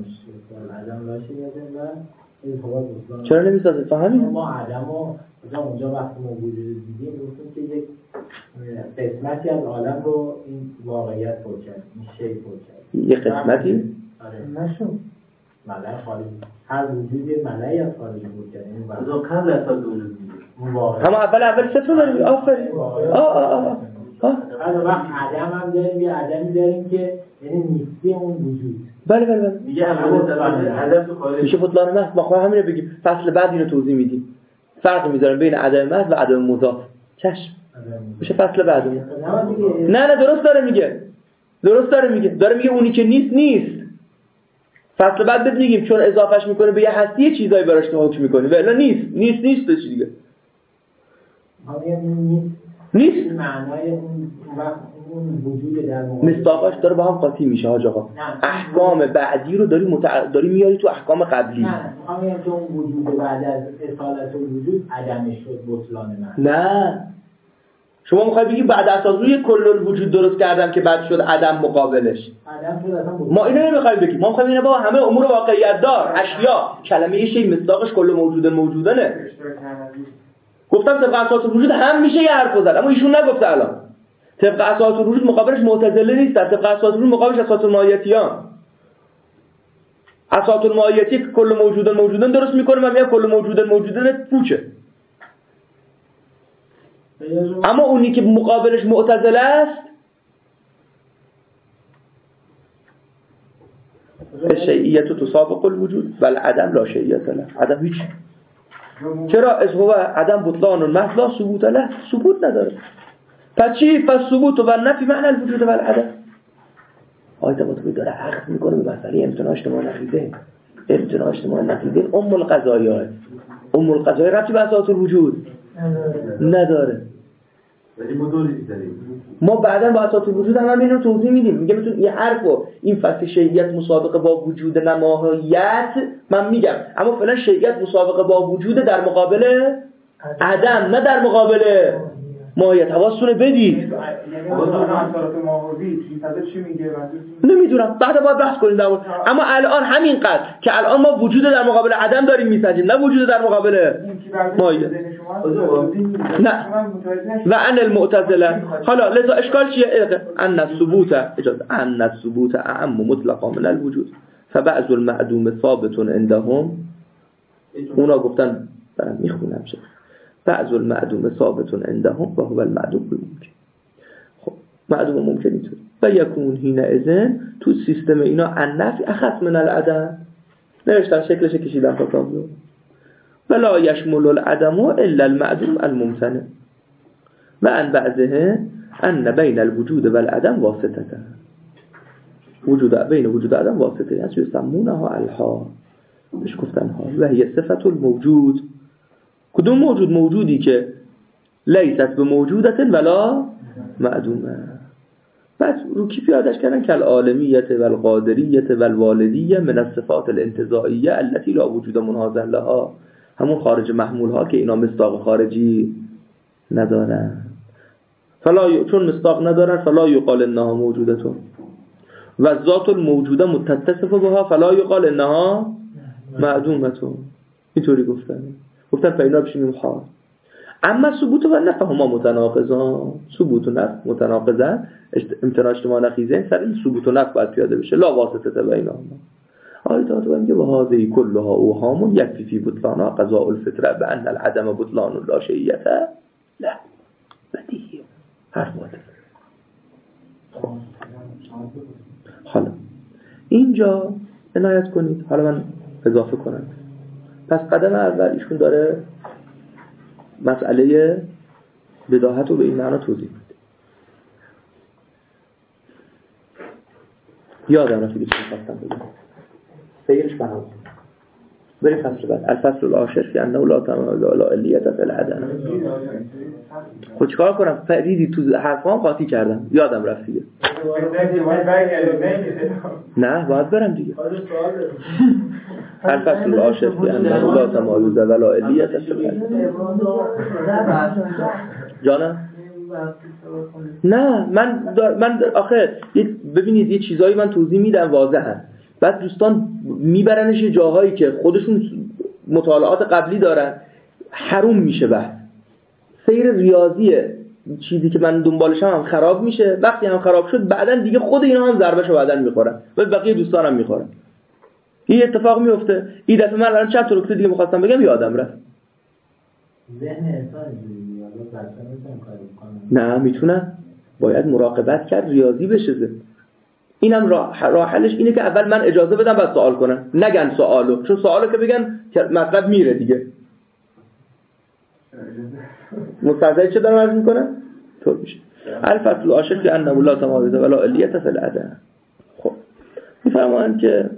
چرا نمیسازه؟ فهمید ما عدم و اونجا وقتی ما وجود دیدیم گفتیم که یک قسمتی از عالم رو این واقعیت پر کرد، این شی پر کرد، یه قسمتی؟ آره نشون ملای خارجی، هر وجودی ملای از خارجی بود کرد، این از اون قبل از وجود دیدیم اما اول اول صفر داریم. آفرین. آه آه آه آه بعد وقت عدم هم داریم، یه عدمی داریم که یعنی نیستی اون وجود. بله بله بله میگه اول عدم تو خارج میشه بطلان محض. ما خواهیم همینه بگیم، فصل بعد اینو توضیح میدیم، فرق میذاریم بین عدم محض و عدم مضاف. چشم میشه فصل بعد. نه نه درست داره میگه، درست داره میگه، داره میگه اونی که نیست نیست. فصل بعد بهت میگیم چون اضافهش میکنه به یه هستی چیزایی براش حکم میکنه، ولی نیست نیست نیست چی دیگه نیست. معنای اون وقت اون وجود در مقابل مصداقاش داره با هم قاطی میشه حاج آقا. احکام بعدی رو داری متع... داری میاری تو احکام قبلی. نه میخوام بگم که اون وجود بعد از اصالت الوجود عدمش شد بطلان من. نه شما میخوای بگی بعد از روی کل الوجود درست کردم که بعد شد عدم مقابلش. عدم شد اصلا ما اینو نمیخوایم بگیم، ما میخوایم اینو با همه امور واقعیت دار اشیا کلمه شی مصداقش کل موجود موجودنه. گفتم طبق اساس الوجود هم میشه یه حرف زد، اما ایشون نگفته الان. طبق اساس الوجود مقابلش معتزله نیست، طبق اساس الوجود مقابلش اساس الماهیتیان. اساس الماهیتی که کل موجود موجودن درست میکنه، من میگم کل موجود موجودن پوچه. اما اونی که مقابلش معتزله است الشیعیت تسابق الوجود ولی عدم لا شیعیت له. عدم هیچ. چرا؟ از هو عدم بطلان محض لا ثبوت له، ثبوت نداره. پس چی؟ پس ثبوت و نفی معنی الوجود و العدم. آیت مطلبی داره عقد میکنه به مسئله امتناع اجتماع نقیضه. امتناع اجتماع نقیضه ام القضایا، ام القضایا ربطی به اساس الوجود نداره. ولی ما دوری داریم. ما بعداً با اساس الوجود هم اینو توضیح میدیم. میگه میتون این حرفو این فصل شیعیت مسابقه با وجود نماهیت من میگم، اما فعلا شیعیت مسابقه با وجود در مقابل عدم نه در مقابل ماهیت. حواستون بدید. یعنی اصلا طرف ماهوی چی میگه؟ نمیدونم، بعدا باید بحث کنیم در مورد. اما الان همینقدر که الان ما وجود در مقابل عدم داریم میسنجیم، نه وجود در مقابل ماهیت. نه و ان المعتزله. حالا لذا اشکال چیه؟ ان الثبوت اجازه ان الثبوت اعم مطلقا من الوجود فبعض المعدوم ثابت عندهم. اونا گفتن برام میخونم چه بعض المعدوم ثابت عندهم و هو المعدوم ممکن. خب معدوم ممکن اینطور و یکون هینا اذن تو سیستم اینا النفی اخص من العدم نوشتن، شکلش کشیدن تا تابلو ولا یشمل العدم الا المعدوم الممتنع و ان بعضه ان بین الوجود و العدم واسطه، وجود بین وجود و عدم واسطه یعنی یسمونها الحال، بهش گفتن حال و هي صفت الموجود. کدوم موجود؟ موجودی که لیست به موجودت ولا معدومه. بعد رو کی پیادش کردن که العالمیت و القادریت و الوالدیه من الصفات الانتزاعیه التي لا وجود مناظر لها. همون خارج محمول ها که اینا مصداق خارجی ندارن. فلا ی... چون مصداق ندارن فلا یقال انها موجودتون و ذات الموجوده متصف بها فلا یقال انها معدومتون. اینطوری گفتن گفتن فینا بشیم محال. اما ثبوت و نفی هما متناقضان. ثبوت و نفی متناقضان، امتناع اجتماع نقیضین، سر این ثبوت و نفی باید پیاده بشه. لا واسطه بینهما. آیت ها تو میگه و هذه كلها اوهام یکفی فی بطلانها قضاء الفطره بان العدم بطلان لا شیئیت لا بدیهی حرف باید. حالا اینجا عنایت کنید. حالا من اضافه کنم. پس قدم اول ایشون داره مسئله بداهت رو به این معنا توضیح میده. یادم رفت دیگه چی خواستم بگم. سیرش بنام بریم فصل بعد. الفصل العاشر فی انه لا تمام لا علیت فی العدم. خب چیکار کنم؟ فریدی تو حرفام قاطی کردم. یادم رفت دیگه. نه باید برم دیگه. الفصل العاشر فی انه لا تمام لا علیت فی العدم. جانم نه من دار... من دار... آخه ببینید یه چیزایی من توضیح میدم واضحه. بعد دوستان میبرنش جاهایی که خودشون مطالعات قبلی دارن حروم میشه. بحث سیر ریاضیه چیزی که من دنبالشم هم خراب میشه. وقتی هم خراب شد بعدن دیگه خود اینا هم ضربهشو بعدن میخورن و بقیه دوستانم میخورن. این اتفاق میفته. این دفعه من الان چند تا نکته دیگه میخواستم بگم یادم رفت. ذهن انسان اینجوریه حالا بچه‌ها نمیتونن کاری بکنن. نه میتونن. باید مراقبت کرد ریاضی بشه. اینم راه راه حلش اینه که اول من اجازه بدم بعد سوال کنم. نگن سوالو، چون سوالو که بگن مطلب میره دیگه. مستعجل چه دارم عرض میکنم؟ طور میشه. الفصل العاشر فی انه لا تمایز ولا علیت فی العدم. خب میفرمایند که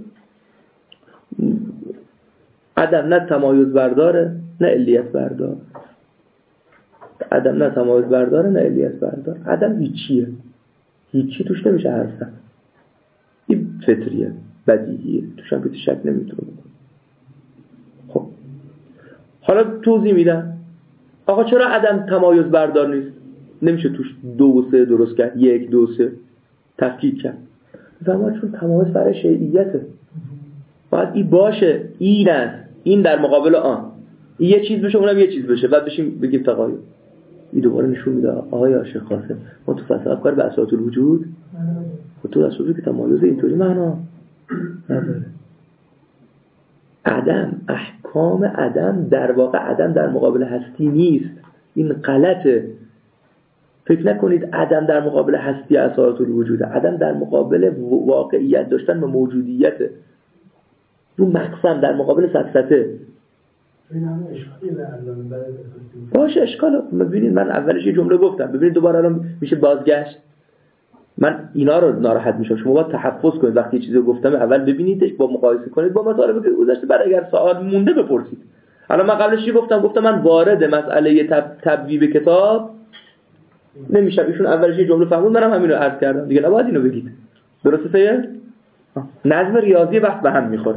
عدم نه تمایز برداره نه علیت بردار. عدم نه تمایز برداره نه علیت بردار. عدم هیچیه. هیچی توش نمیشه حرف زد. این فطریه، بدیهیه، توش هم که شک نمیتونه. خب حالا توضیح میدم. آقا چرا عدم تمایز بردار نیست؟ نمیشه توش دو و سه درست کرد، یک دو سه تفکیک کرد. زمان چون تمایز برای شیعیته باید این باشه. این است، این در مقابل آن، این یه چیز بشه اونم یه چیز بشه، بعد بشیم بگیم تقایم. این دوباره نشون میده آقای شیخ قاسم ما تو فصل افکار به اساس الوجود و تو اساسی که تمایز اینطوری معنا نداره. عدم، احکام عدم در واقع عدم در مقابل هستی نیست. این غلطه. فکر نکنید عدم در مقابل هستی اساس الوجود. عدم در مقابل واقعیت داشتن و موجودیته. رو مقسم در مقابل سفسته. باشه اشکال. ببینید من اولش یه جمله گفتم. ببینید دوباره الان میشه بازگشت. من اینا رو ناراحت میشم. شما باید تحفظ کنید وقتی یه چیزی رو گفتم اول ببینیدش، با مقایسه کنید با مطالبی که گذشته، بعد اگر سوال مونده بپرسید. الان من قبلش چی گفتم؟ گفتم من وارد مسئله تب... تبویب کتاب نمیشم. ایشون اولش یه جمله فهمون، منم همین رو عرض کردم دیگه. نباید اینو بگید. درسته سید؟ نظم ریاضی وقت به هم میخوره.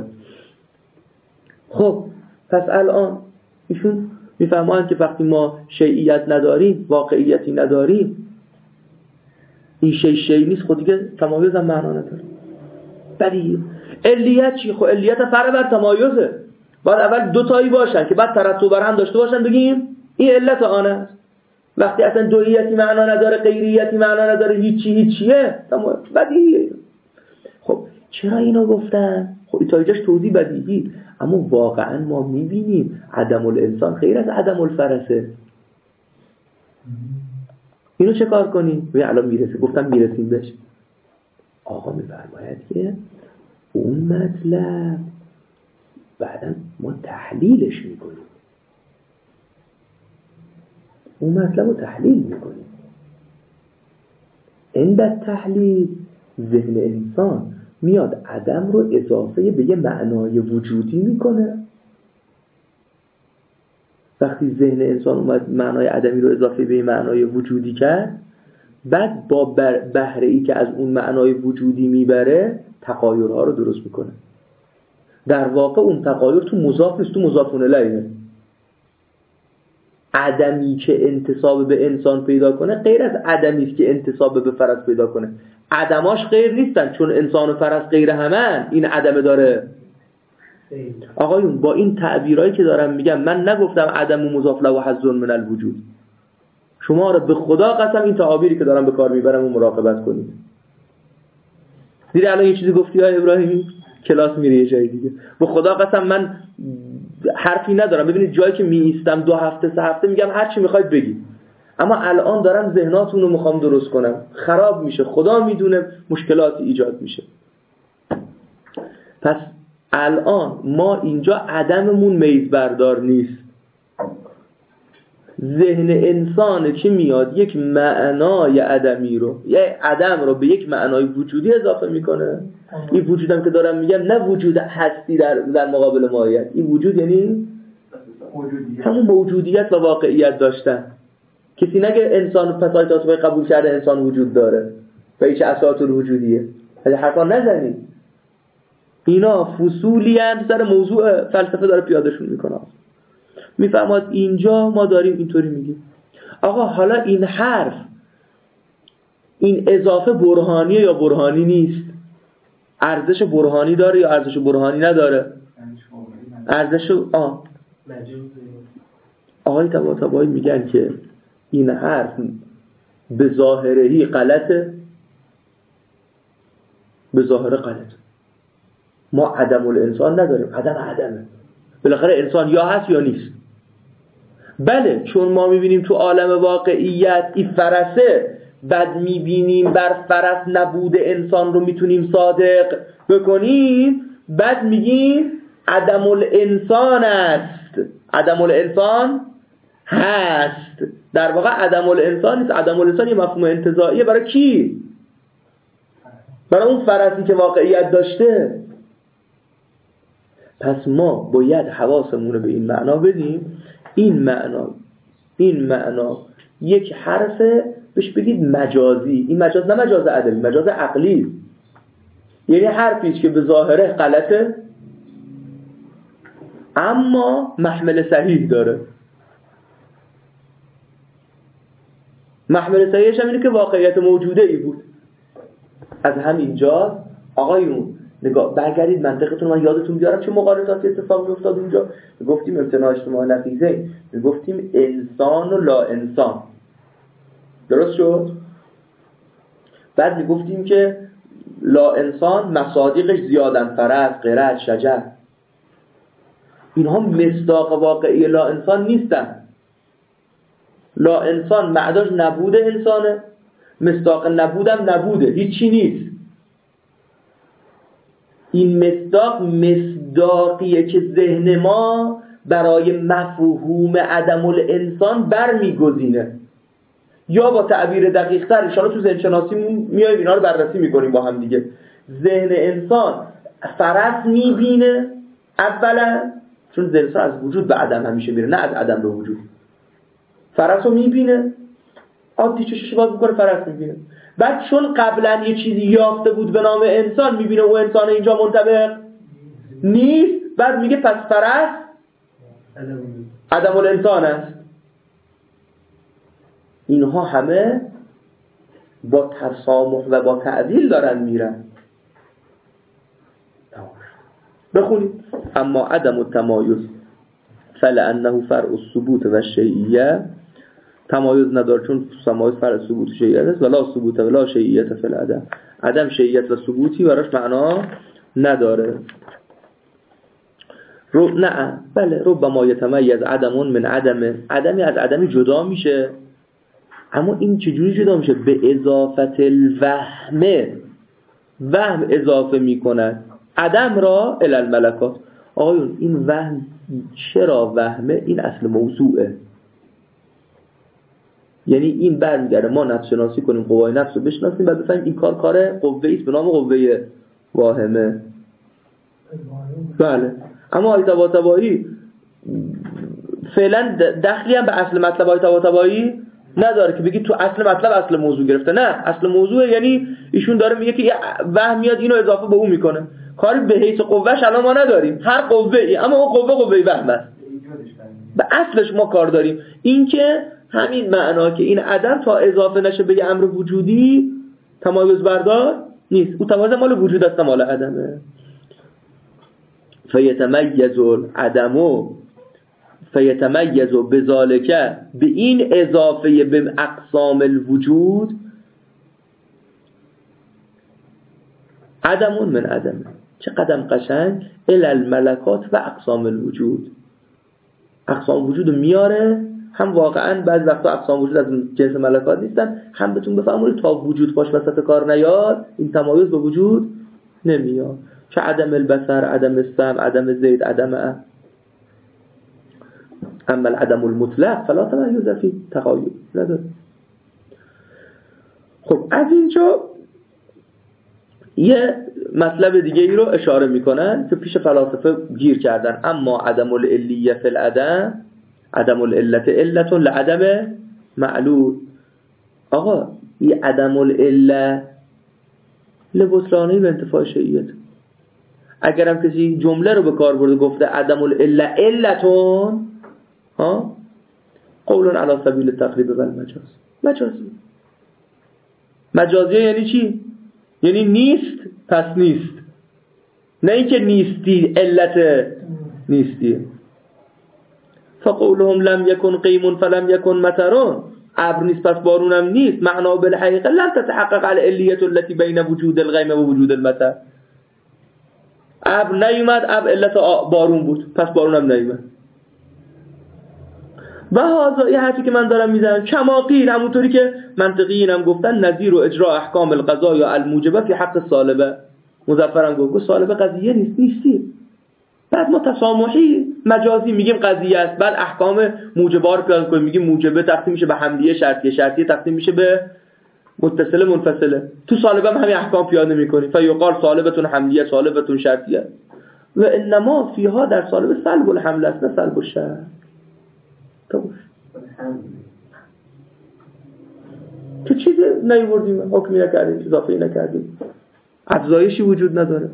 خب پس الان ایشون میفهمند که وقتی ما شیعیت نداریم، واقعیتی نداریم، این شی شی نیست، خود دیگه تمایز هم معنا نداره. ولی علیت چی؟ خب علیت فرع بر تمایزه. باید اول دو تایی باشن که بعد ترتب بر هم داشته باشن بگیم این علت آن است. وقتی اصلا دوییتی معنا نداره، غیریتی معنا نداره، هیچی هیچیه، تمام بدیهیه. خب چرا اینو گفتن؟ خب تا اینجاش توضیح بدیهی. اما واقعا ما میبینیم عدم الانسان خیر از عدم الفرسه. اینو چه کار کنیم؟ ببین الان میرسه، گفتم میرسیم بهش. آقا میفرماید که اون مطلب بعدا ما تحلیلش میکنیم. اون مطلب رو تحلیل میکنیم. عند تحلیل ذهن انسان میاد عدم رو اضافه به یه معنای وجودی میکنه. وقتی ذهن انسان اومد معنای عدمی رو اضافه به یه معنای وجودی کرد، بعد با بهره ای که از اون معنای وجودی میبره تغایرها رو درست میکنه. در واقع اون تغایر تو مضاف نیست، تو مضاف الیه. عدمی که انتساب به انسان پیدا کنه غیر از عدمی است که انتساب به فرس پیدا کنه. عدماش غیر نیستن، چون انسان و فرس غیر همن این عدم داره. آقایون با این تعبیرایی که دارم میگم من نگفتم عدم و مضاف له و حظ من الوجود. شما را به خدا قسم این تعابیری که دارم به کار میبرم و مراقبت کنید. دیدی الان یه چیزی گفتی های ابراهیمی کلاس میره یه جای دیگه. به خدا قسم من حرفی ندارم. ببینید جایی که می ایستم دو هفته سه هفته میگم هر چی میخواید بگید، اما الان دارم ذهناتون رو میخوام درست کنم. خراب میشه، خدا میدونه مشکلاتی ایجاد میشه. پس الان ما اینجا عدممون میز بردار نیست. ذهن انسانه که میاد یک معنای عدمی رو، یه عدم رو به یک معنای وجودی اضافه میکنه. این وجودم که دارم میگم نه وجود هستی در, در مقابل ماهیت. این وجود یعنی موجودیت. همون موجودیت و واقعیت داشتن. کسی نگه انسان پس آیت آسمایی قبول کرده انسان وجود داره و هیچ اساس الوجودیه. از حرفا نزنید. اینا فصولی هست سر موضوع فلسفه داره پیادهشون میکنه. میفهمید اینجا ما داریم اینطوری میگیم آقا حالا این حرف این اضافه برهانیه یا برهانی نیست؟ ارزش برهانی داره یا ارزش برهانی نداره؟ ارزش آه آقای طباطبایی میگن که این حرف به ظاهرهی غلطه، به ظاهره غلط. ما عدم الانسان نداریم، عدم عدمه. بالاخره انسان یا هست یا نیست. بله چون ما میبینیم تو عالم واقعیت این فرسه، بعد میبینیم بر فرس نبود انسان رو میتونیم صادق بکنیم، بعد میگیم عدم الانسان است، عدم الانسان هست. در واقع عدم الانسان نیست. عدم الانسان یه مفهوم انتزاعیه برای کی؟ برای اون فرسی که واقعیت داشته. پس ما باید حواسمون رو به این معنا بدیم. این معنا این معنا یک حرف بهش بگید مجازی. این مجاز نه مجاز ادبی، مجاز عقلی. یعنی حرفی که به ظاهره غلطه اما محمل صحیح داره. محمل صحیحش هم اینه که واقعیت موجوده ای بود. از همین جا آقایون نگاه برگردید منطقتون. من یادتون بیارم چه مقالطاتی اتفاق میافتاد اونجا. گفتیم امتناع اجتماع نقیضه، گفتیم انسان و لا انسان، درست شد؟ بعد میگفتیم که لا انسان مصادیقش زیادن، فرس، قرد، شجر. اینها مصداق واقعی لا انسان نیستن. لا انسان معناش نبود انسانه، مصداق نبودم نبوده، هیچی نیست. این مصداق مصداقیه که ذهن ما برای مفهوم عدم الانسان برمیگزینه. یا با تعبیر دقیق تر ان شاء الله تو ذهن شناسی میایم اینا رو بررسی میکنیم با هم دیگه. ذهن انسان فرس میبینه اولا، چون ذهن انسان از وجود به عدم همیشه میره، نه از عدم به وجود. فرس رو میبینه، عادی چشش باز میکنه فرس میبینه. بعد چون قبلا یه چیزی یافته بود به نام انسان، میبینه اون انسان اینجا منطبق نیست، بعد میگه پس فرس عدم الانسان است. اینها همه با تسامح و با تعدیل دارن میرن. بخونید اما عدم التمایز فلانه فرع الثبوت و الشیعیه. تمایز نداره چون تمایز فرع ثبوت و شیعیت است، ولا ثبوت ولا شیعیت فی العدم. عدم شیعیت و ثبوتی براش معنا نداره. رو نه بله ربما یتمیز عدم من عدم، عدمی از عدمی جدا میشه، اما این چجوری جدا میشه؟ به اضافت الوهم. وهم اضافه میکنن عدم را الی الملکات. آقایون این وهم چرا وهمه؟ این اصل موضوعه. یعنی این برمیگره ما نفس شناسی کنیم، قوای نفس رو بشناسیم، بعد بفهمیم این کار کار قوه ایست به نام قوه واهمه. بله اما آیه طباطبایی فعلا دخلی هم به اصل مطلب آیه طباطبایی نداره که بگید تو اصل مطلب اصل موضوع گرفته. نه، اصل موضوع یعنی ایشون داره میگه که یه وهم میاد اینو اضافه به اون میکنه. کاری به حیث قوهش الان ما نداریم، هر قوه ای، اما اون قوه قوه وهم است. به اصلش ما کار داریم. این که همین معنا که این عدم تا اضافه نشه به یه امر وجودی تمایز بردار نیست، او تمایز مال وجود است، مال عدمه. فیتمیز العدم فیتمیز بذالک، به این اضافه به اقسام الوجود، عدم من عدم، چه قدم قشنگ، الی الملکات و اقسام الوجود، اقسام وجود رو میاره. هم واقعا بعضی وقتا اقسام وجود از جنس ملکات نیستن، هم بهتون بفهمونید تا وجود پاش وسط کار نیاد این تمایز به وجود نمیاد. چه عدم البصر، عدم السمع، عدم زید، عدم ا اما العدم المطلق فلا تمایز فی تغایر نداره. خب از اینجا یه مطلب دیگه ای رو اشاره میکنن که پیش فلاسفه گیر کردن. اما عدم العلیه فی العدم، عدم العلت علت لعدم معلول. آقا این عدم العله لبطلانه به انتفاع شیعیت. اگرم کسی جمله رو به کار برده گفته عدم العله علتون، ها قولون علی سبیل التقریب و المجاز، مجازی. مجازی یعنی چی؟ یعنی نیست پس نیست، نه اینکه نیستی علت نیستی. فقولهم لم یکن قیم فلم یکن مطرون، ابر نیست پس بارونم نیست، معنا بالحقیقه لم تتحقق العلیه التي بین وجود الغیم و وجود المطر. ابر نیومد، ابر علت بارون بود پس بارونم نیومد. و هذا یه حرفی که من دارم میزنم کما قیل، همونطوری که منطقیین هم گفتن، نظیر و اجرا احکام القضا یا الموجبه فی حق سالبه. مظفرم گفت سالبه قضیه نیست، نیستی. بعد ما تسامحی مجازی میگیم قضیه است، بعد احکام موجبار پیاده کنیم میگیم موجبه تقسیم میشه به حملیه شرطیه، شرطیه تقسیم میشه به متصله منفصله. تو سالبه هم همین احکام پیاده میکنیم. فیقال سالبتون حملیه، سالبتون شرطیه. و انما فیها، در سالبه سلب الحمل است نه سلب الشرط. که چیزی نیوردیم، حکمی نکردیم، اضافه‌ای نکردیم، افزایشی وجود نداره.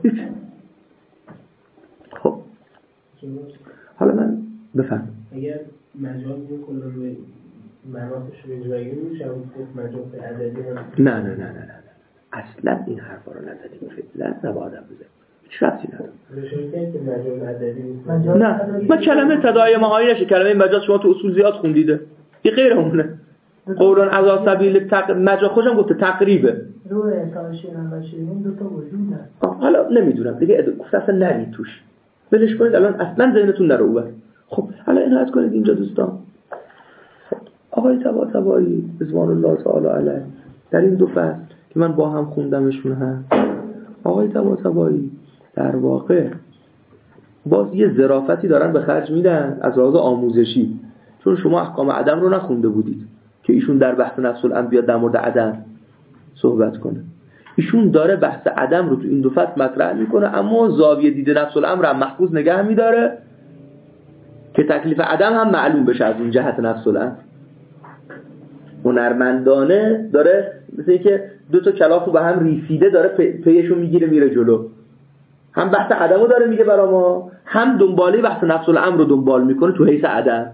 خب حالا من بفهم اگر مجاز بکنم به مناسش رو اجرایی میشه مجاز عددی هم نه نه نه نه نه اصلا این حرفا رو نزدیم، فعلا نباید بزنیم، هیچ ربطی نداره. بشورتی که مجاز عددی نیست. نه ما کلمه تداعی ماهی نشه، کلمه مجاز شما تو اصول زیاد خوندیده، این غیر همونه. قولون علی سبیل تق... مجاز خوشم گفته تقریبه رو انسان شیرین و شیرین دو تا وجود هست. حالا نمیدونم دیگه، گفت اصلا نرید توش، ولش کنید الان، اصلا ذهنتون نره اوبر. خب حالا عنایت کنید اینجا دوستان. آقای طباطبایی رضوان الله تعالی علیه در این دو فصل که من با هم خوندمشون هم، آقای طباطبایی در واقع باز یه ظرافتی دارن به خرج میدن از لحاظ آموزشی، چون شما احکام عدم رو نخونده بودید که ایشون در بحث نفس الانبیاء در مورد عدم صحبت کنه. ایشون داره بحث عدم رو تو این دو فصل مطرح میکنه، اما زاویه دید نفس الامر هم محفوظ نگه میداره که تکلیف عدم هم معلوم بشه از اون جهت نفس الامر. هنرمندانه داره مثل اینکه دو تا کلاف رو به هم ریسیده داره پی پیشو میگیره میره جلو، هم بحث عدم رو داره میگه برا ما، هم دنباله بحث نفس الامر رو دنبال میکنه تو حیث عدم.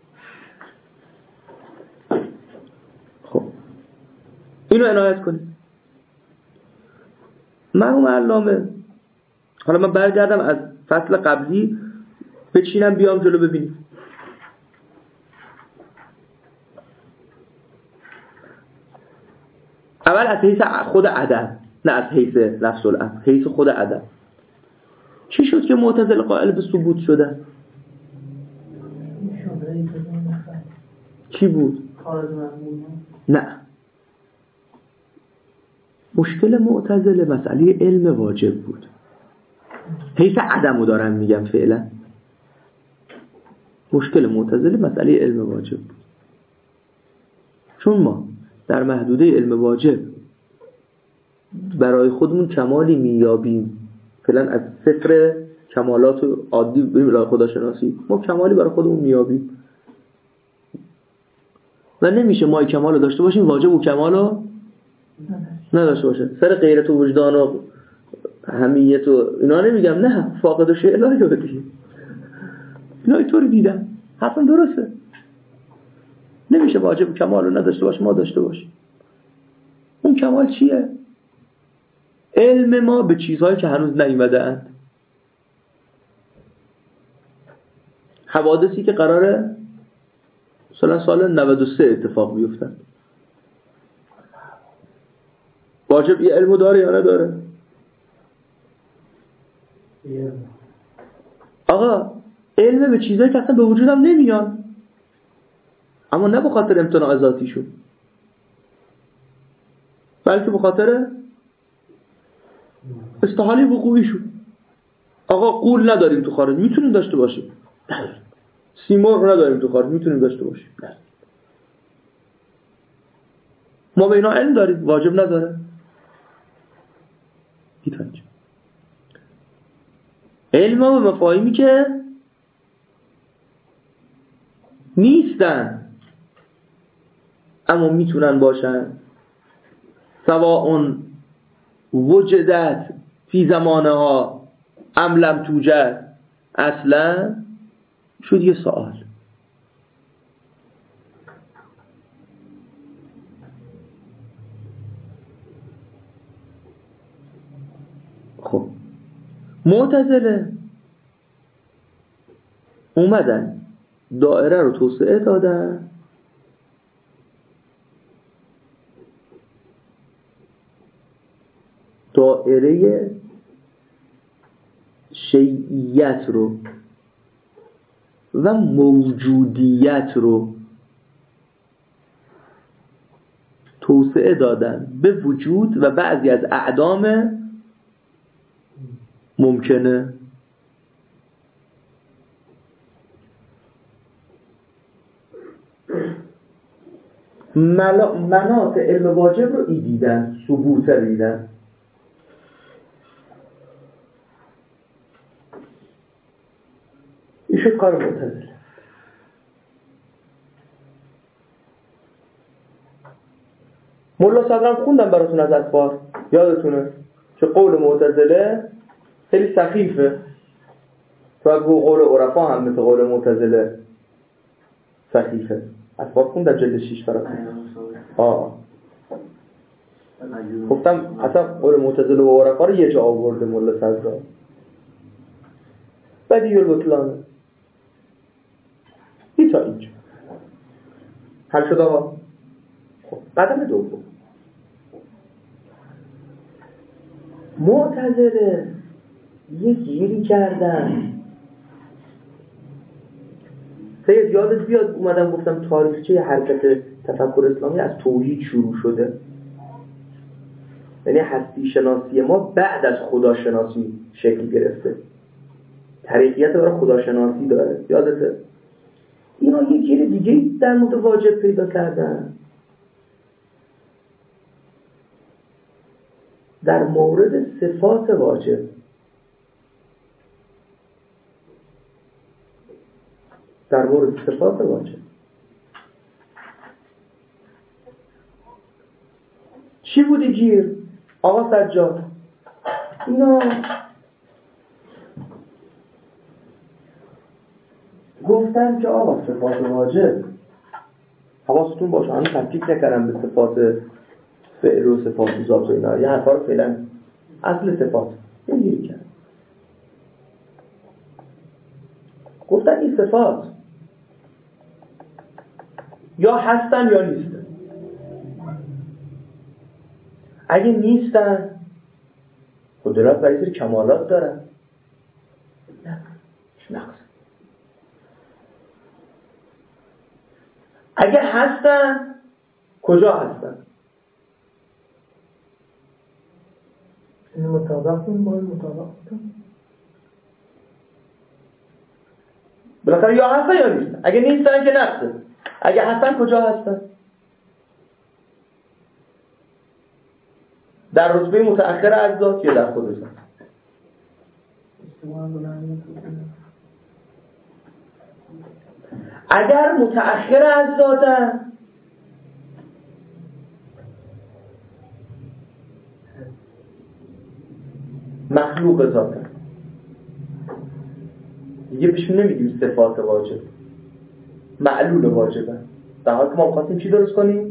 خب اینو عنایت کنید. مرحوم علامه، حالا من برگردم از فصل قبلی بچینم بیام جلو ببینیم. اول از حیث خود عدم، نه از حیث نفس الامر، حیث خود عدم. چی شد که معتزله قائل به ثبوت شدن؟ چی بود؟ نه، مشکل معتزله مسئله علم واجب بود. حیث عدم رو دارم میگم فعلا. مشکل معتزله مسئله علم واجب بود، چون ما در محدوده علم واجب برای خودمون کمالی میابیم. فعلا از صفر کمالات عادی بریم برای خداشناسی، ما کمالی برای خودمون میابیم و نمیشه ما کمال رو داشته باشیم واجب و کمال رو نداشته باشه. سر غیرت و وجدان و همیت و اینا نمیگم، نه فاقد و شیء لا یعطی، اینا اینطوری دیدم. حرفا درسته. نمیشه واجب کمال رو نداشته باشه ما داشته باشیم. اون کمال چیه؟ علم ما به چیزهایی که هنوز نیومده اند. حوادثی که قراره مثلا سال نود و سه اتفاق بیفتن، واجب یه علمو داره یا نداره؟ آقا علم به چیزهایی که اصلا به وجود هم نمیان، اما نه به خاطر امتناع ذاتیشون، بلکه به خاطر استحاله وقوعیشون. آقا قول نداریم تو خارج، میتونیم داشته باشیم؟ نداریم. سیمرغ نداریم تو خارج، میتونیم داشته باشیم؟ نداریم. ما به اینا علم داریم، واجب نداره. بیتونج علم ها به مفاهیمی که نیستن اما میتونن باشن، سواء وجدت فی زمانها ام لم توجد، اصلا شد یه سوال. خب معتزله اومدن دائره رو توسعه دادن، دائره شیعیت رو و موجودیت رو توسعه دادن به وجود و بعضی از اعدام ممکنه. مناط علم واجب رو ای دیدن، ثبوت رو دیدن. این شد کار معتزله. مولا صدرم خوندم براتون از اطفال، یادتونه که قول معتزله خیلی سخیفه، تو اگه قول عرفا هم مثل قول معتزله سخیفه. اطفال خوندم جلد شیش براتون. آه گفتم اصلا قول معتزله و عرفا رو یه جا آورده مولا صدرم، بدیل بطلانه. این تا اینجا حل شد آقا. خب قدم دوم، معتزله یه گیری کردن. سید یادت بیاد اومدم گفتم تاریخچه حرکت تفکر اسلامی از توحید شروع شده، یعنی هستی شناسی ما بعد از خداشناسی شکل گرفته، طریقیت برای خداشناسی داره. یادته؟ اینا یه گیر دیگه در مورد واجب پیدا کردن، در مورد صفات واجب. در مورد صفات واجب چی بودی گیر؟ آقا سجاد اینا گفتن که آقا صفات واجب، حواستون باشه هنوز تفکیک نکردم به صفات فعل و صفات ذات و اینا، یه حرفا رو فعلا اصل صفات نگیری کرد. گفتن این صفات یا هستن یا نیستن. اگه نیستن قدرت برای سری کمالات دارن، نه نقص. اگه هستن کجا هستن؟ این مطابق این باید مطابق بودن. بالاخره یا هستن یا نیستن. اگه نیستن که نقصه، اگه هستن کجا هستن؟ در رتبه متأخر از ذات یا در خود ذات؟ اگر متأخر از ذاتن مخلوق ذاتن، دیگه بهشون نمیگیم صفات واجب، معلول واجبه، در حالی که ما خواستیم چی درست کنیم؟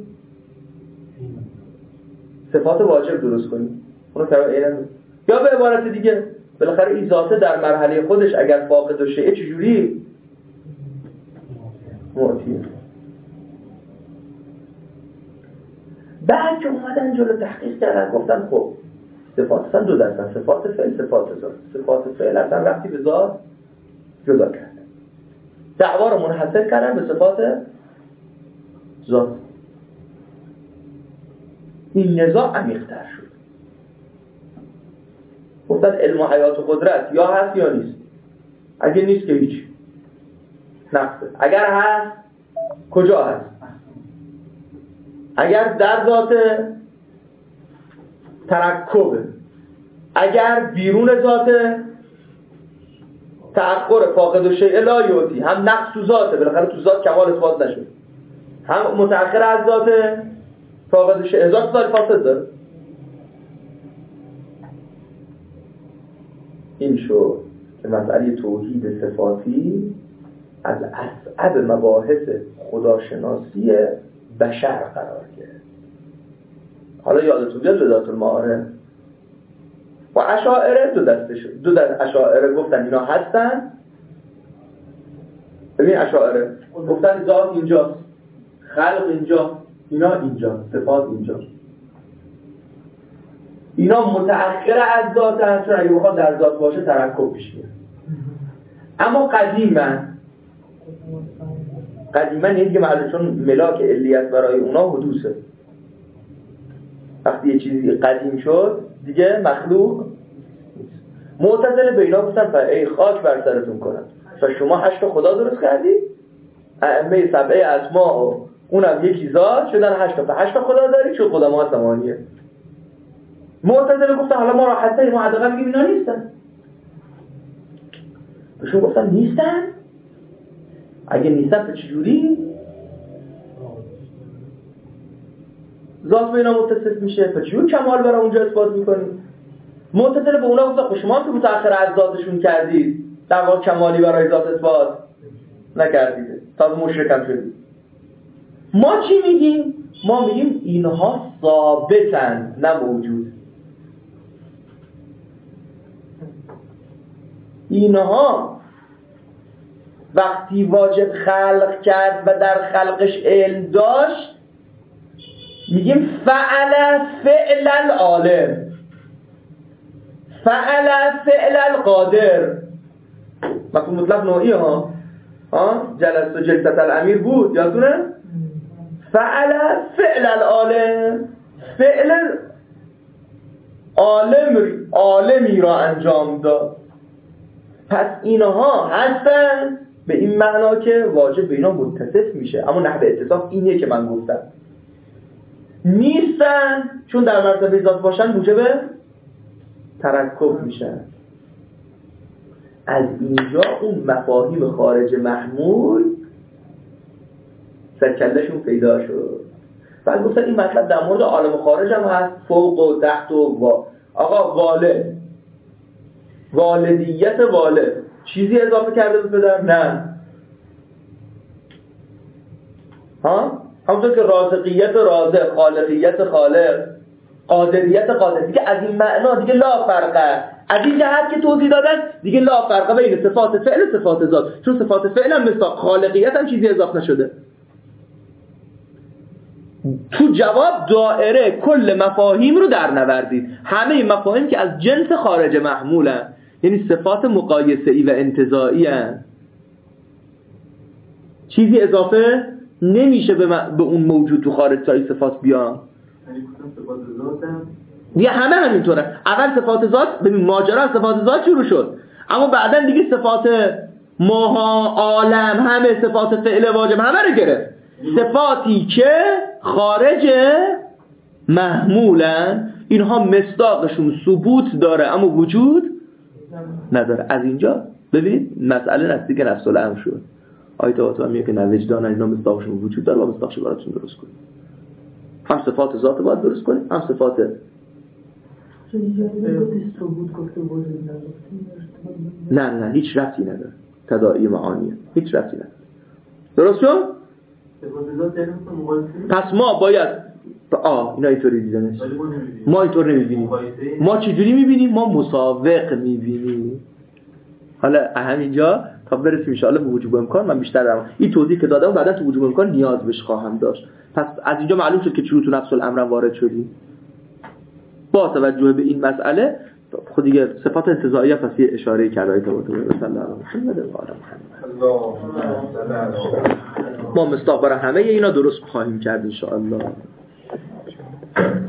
صفات واجب درست کنیم. اونو فرا اینا یا به عبارت دیگه بالاخره این ذاته در مرحله خودش اگر فاقد و شیء چجوری معطیه. بعد که اومدن جلو تحقیق کردن گفتن خب صفات اصلا دو دستن، صفات فعل، صفات ذات. صفات فعل اصلا ربطی به ذات جدا کردن، دعوا رو منحصر کردن به صفات ذات. این نزاع عمیق‌تر شد. گفتن علم و حیات و قدرت یا هست یا نیست. اگه نیست که هیچ نقصه. اگر هست کجا هست؟ اگر در ذات ترکبه، اگر بیرون ذات تأخر فاقد و شیء لا یعطی، هم نقص تو ذاته، بالاخره تو ذات کمال اثبات نشد، هم متأخر از ذات فاقد و شیء، ذات ذات فاسد داره. این شد که مسئله توحید صفاتی از اصعب مباحث خداشناسی بشر قرار گرفت. حالا یادتون بیاد ذات المعارف و اشاعره دو دسته شد. دو دسته اشاعره گفتن اینا هستن. ببین اشاعره گفتن ذات اینجاست، خلق اینجا، اینا اینجا، صفات اینجا. اینا متأخر از ذاتن، چون اگه بخواد در ذات باشه ترکب پیش میاد. اما قدیما قدیما یه دیگه معلومه، چون ملاک علیت برای اونا حدوثه. وقتی یه چیزی قدیم شد دیگه مخلوق. معتزله به اینا گفتن ای خاک بر سرتون کنن، و شما هشت خدا درست کردی؟ ائمه سبعه اسماء و اونم یکی ذات شدن هشت تا هشت خدا داری، چون خدا ما ثمانیه. معتزله گفتن حالا ما راحته، ما حداقل میگیم اینا نیستن. بهشون گفتن نیستن؟ اگه نیستن به چجوری؟ ذات به اینا متصف میشه، به چجور کمال برای اونجا اثبات میکنید؟ معتزله به اونا گفتن شما که متأخر از ذاتشون کردید، در واقع کمالی برای ذات اثبات نکردید، تا مشرک هم شدید. ما چی میگیم؟ ما میگیم اینها ثابتن نه موجود. اینها وقتی واجب خلق کرد و در خلقش علم داشت، میگیم فعل فعل العالم، فعل فعل القادر. مفهوم مطلق نوعی ها ها جلس و جلست الامیر بود، یادتونه؟ فعل فعل العالم، فعل عالم عالمی را انجام داد. پس اینها هستن به این معنا که واجب به اینا متصف میشه، اما نحوه اتصاف اینه که من گفتم. نیستن چون در مرتبه ذات باشن موجب ترکب میشن. از اینجا اون مفاهیم خارج محمول سرکلشون پیدا شد. بعد گفتن این مطلب در مورد عالم خارج هم هست، فوق و تحت و وا. آقا والد، والدیت والد چیزی اضافه کرده به پدر؟ نه. ها؟ همونطور که رازقیت رازق، خالقیت خالق، قادریت قادر، دیگه از این معنا دیگه لا فرقه. از این جهت که توضیح دادن دیگه لا فرقه بین صفات فعل و صفات ذات، چون صفات فعل هم مثل خالقیت هم چیزی اضافه نشده. تو جواب دائره کل مفاهیم رو در نوردید، همه مفاهیم که از جنس خارج محمولن، یعنی صفات مقایسه‌ای و انتزاعی هستند. چیزی اضافه نمیشه به, م... به اون موجود تو خارج تا این صفات بیان. یعنی صفات ذات هم دیگه همه همینطوره. اول صفات ذات، ببین ماجرا از صفات ذات شروع شد، اما بعدن دیگه صفات ماها، عالم، همه صفات فعل واجب همه رو گرفت. صفاتی که خارج محمولن، اینها مصداقشون ثبوت داره اما وجود نداره. از اینجا ببینید مسئله نزدیک نفس الامر شد. آیت آتا میگه که نوجدان اینا مصداقشون وجود داره و مصداقش براتون درست کنید. هم صفات ذات باید درست کنید، هم صفات نه نه هیچ ربطی نداره. تداعی معانیه، هیچ ربطی نداره. درست شد؟ پس ما باید آه اینا اینطوری دیدنش ما اینطور نمیبینیم. ما چجوری میبینیم؟ ما مساوق میبینیم. حالا همینجا تا برسیم ان شاءالله به وجوب امکان من بیشتر دارم این توضیح که دادم بعدا تو وجوب امکان نیاز بهش خواهم داشت. پس از اینجا معلوم شد که چجوری تو نفس الامر وارد شدیم. با توجه به این مسئله خود دیگه صفات انتزاعیه پس یه اشاره کردای تو تو صلی الله علیه محمد و آل محمد. ما مصداق برای همه اینا درست خواهیم کرد ان شاء الله.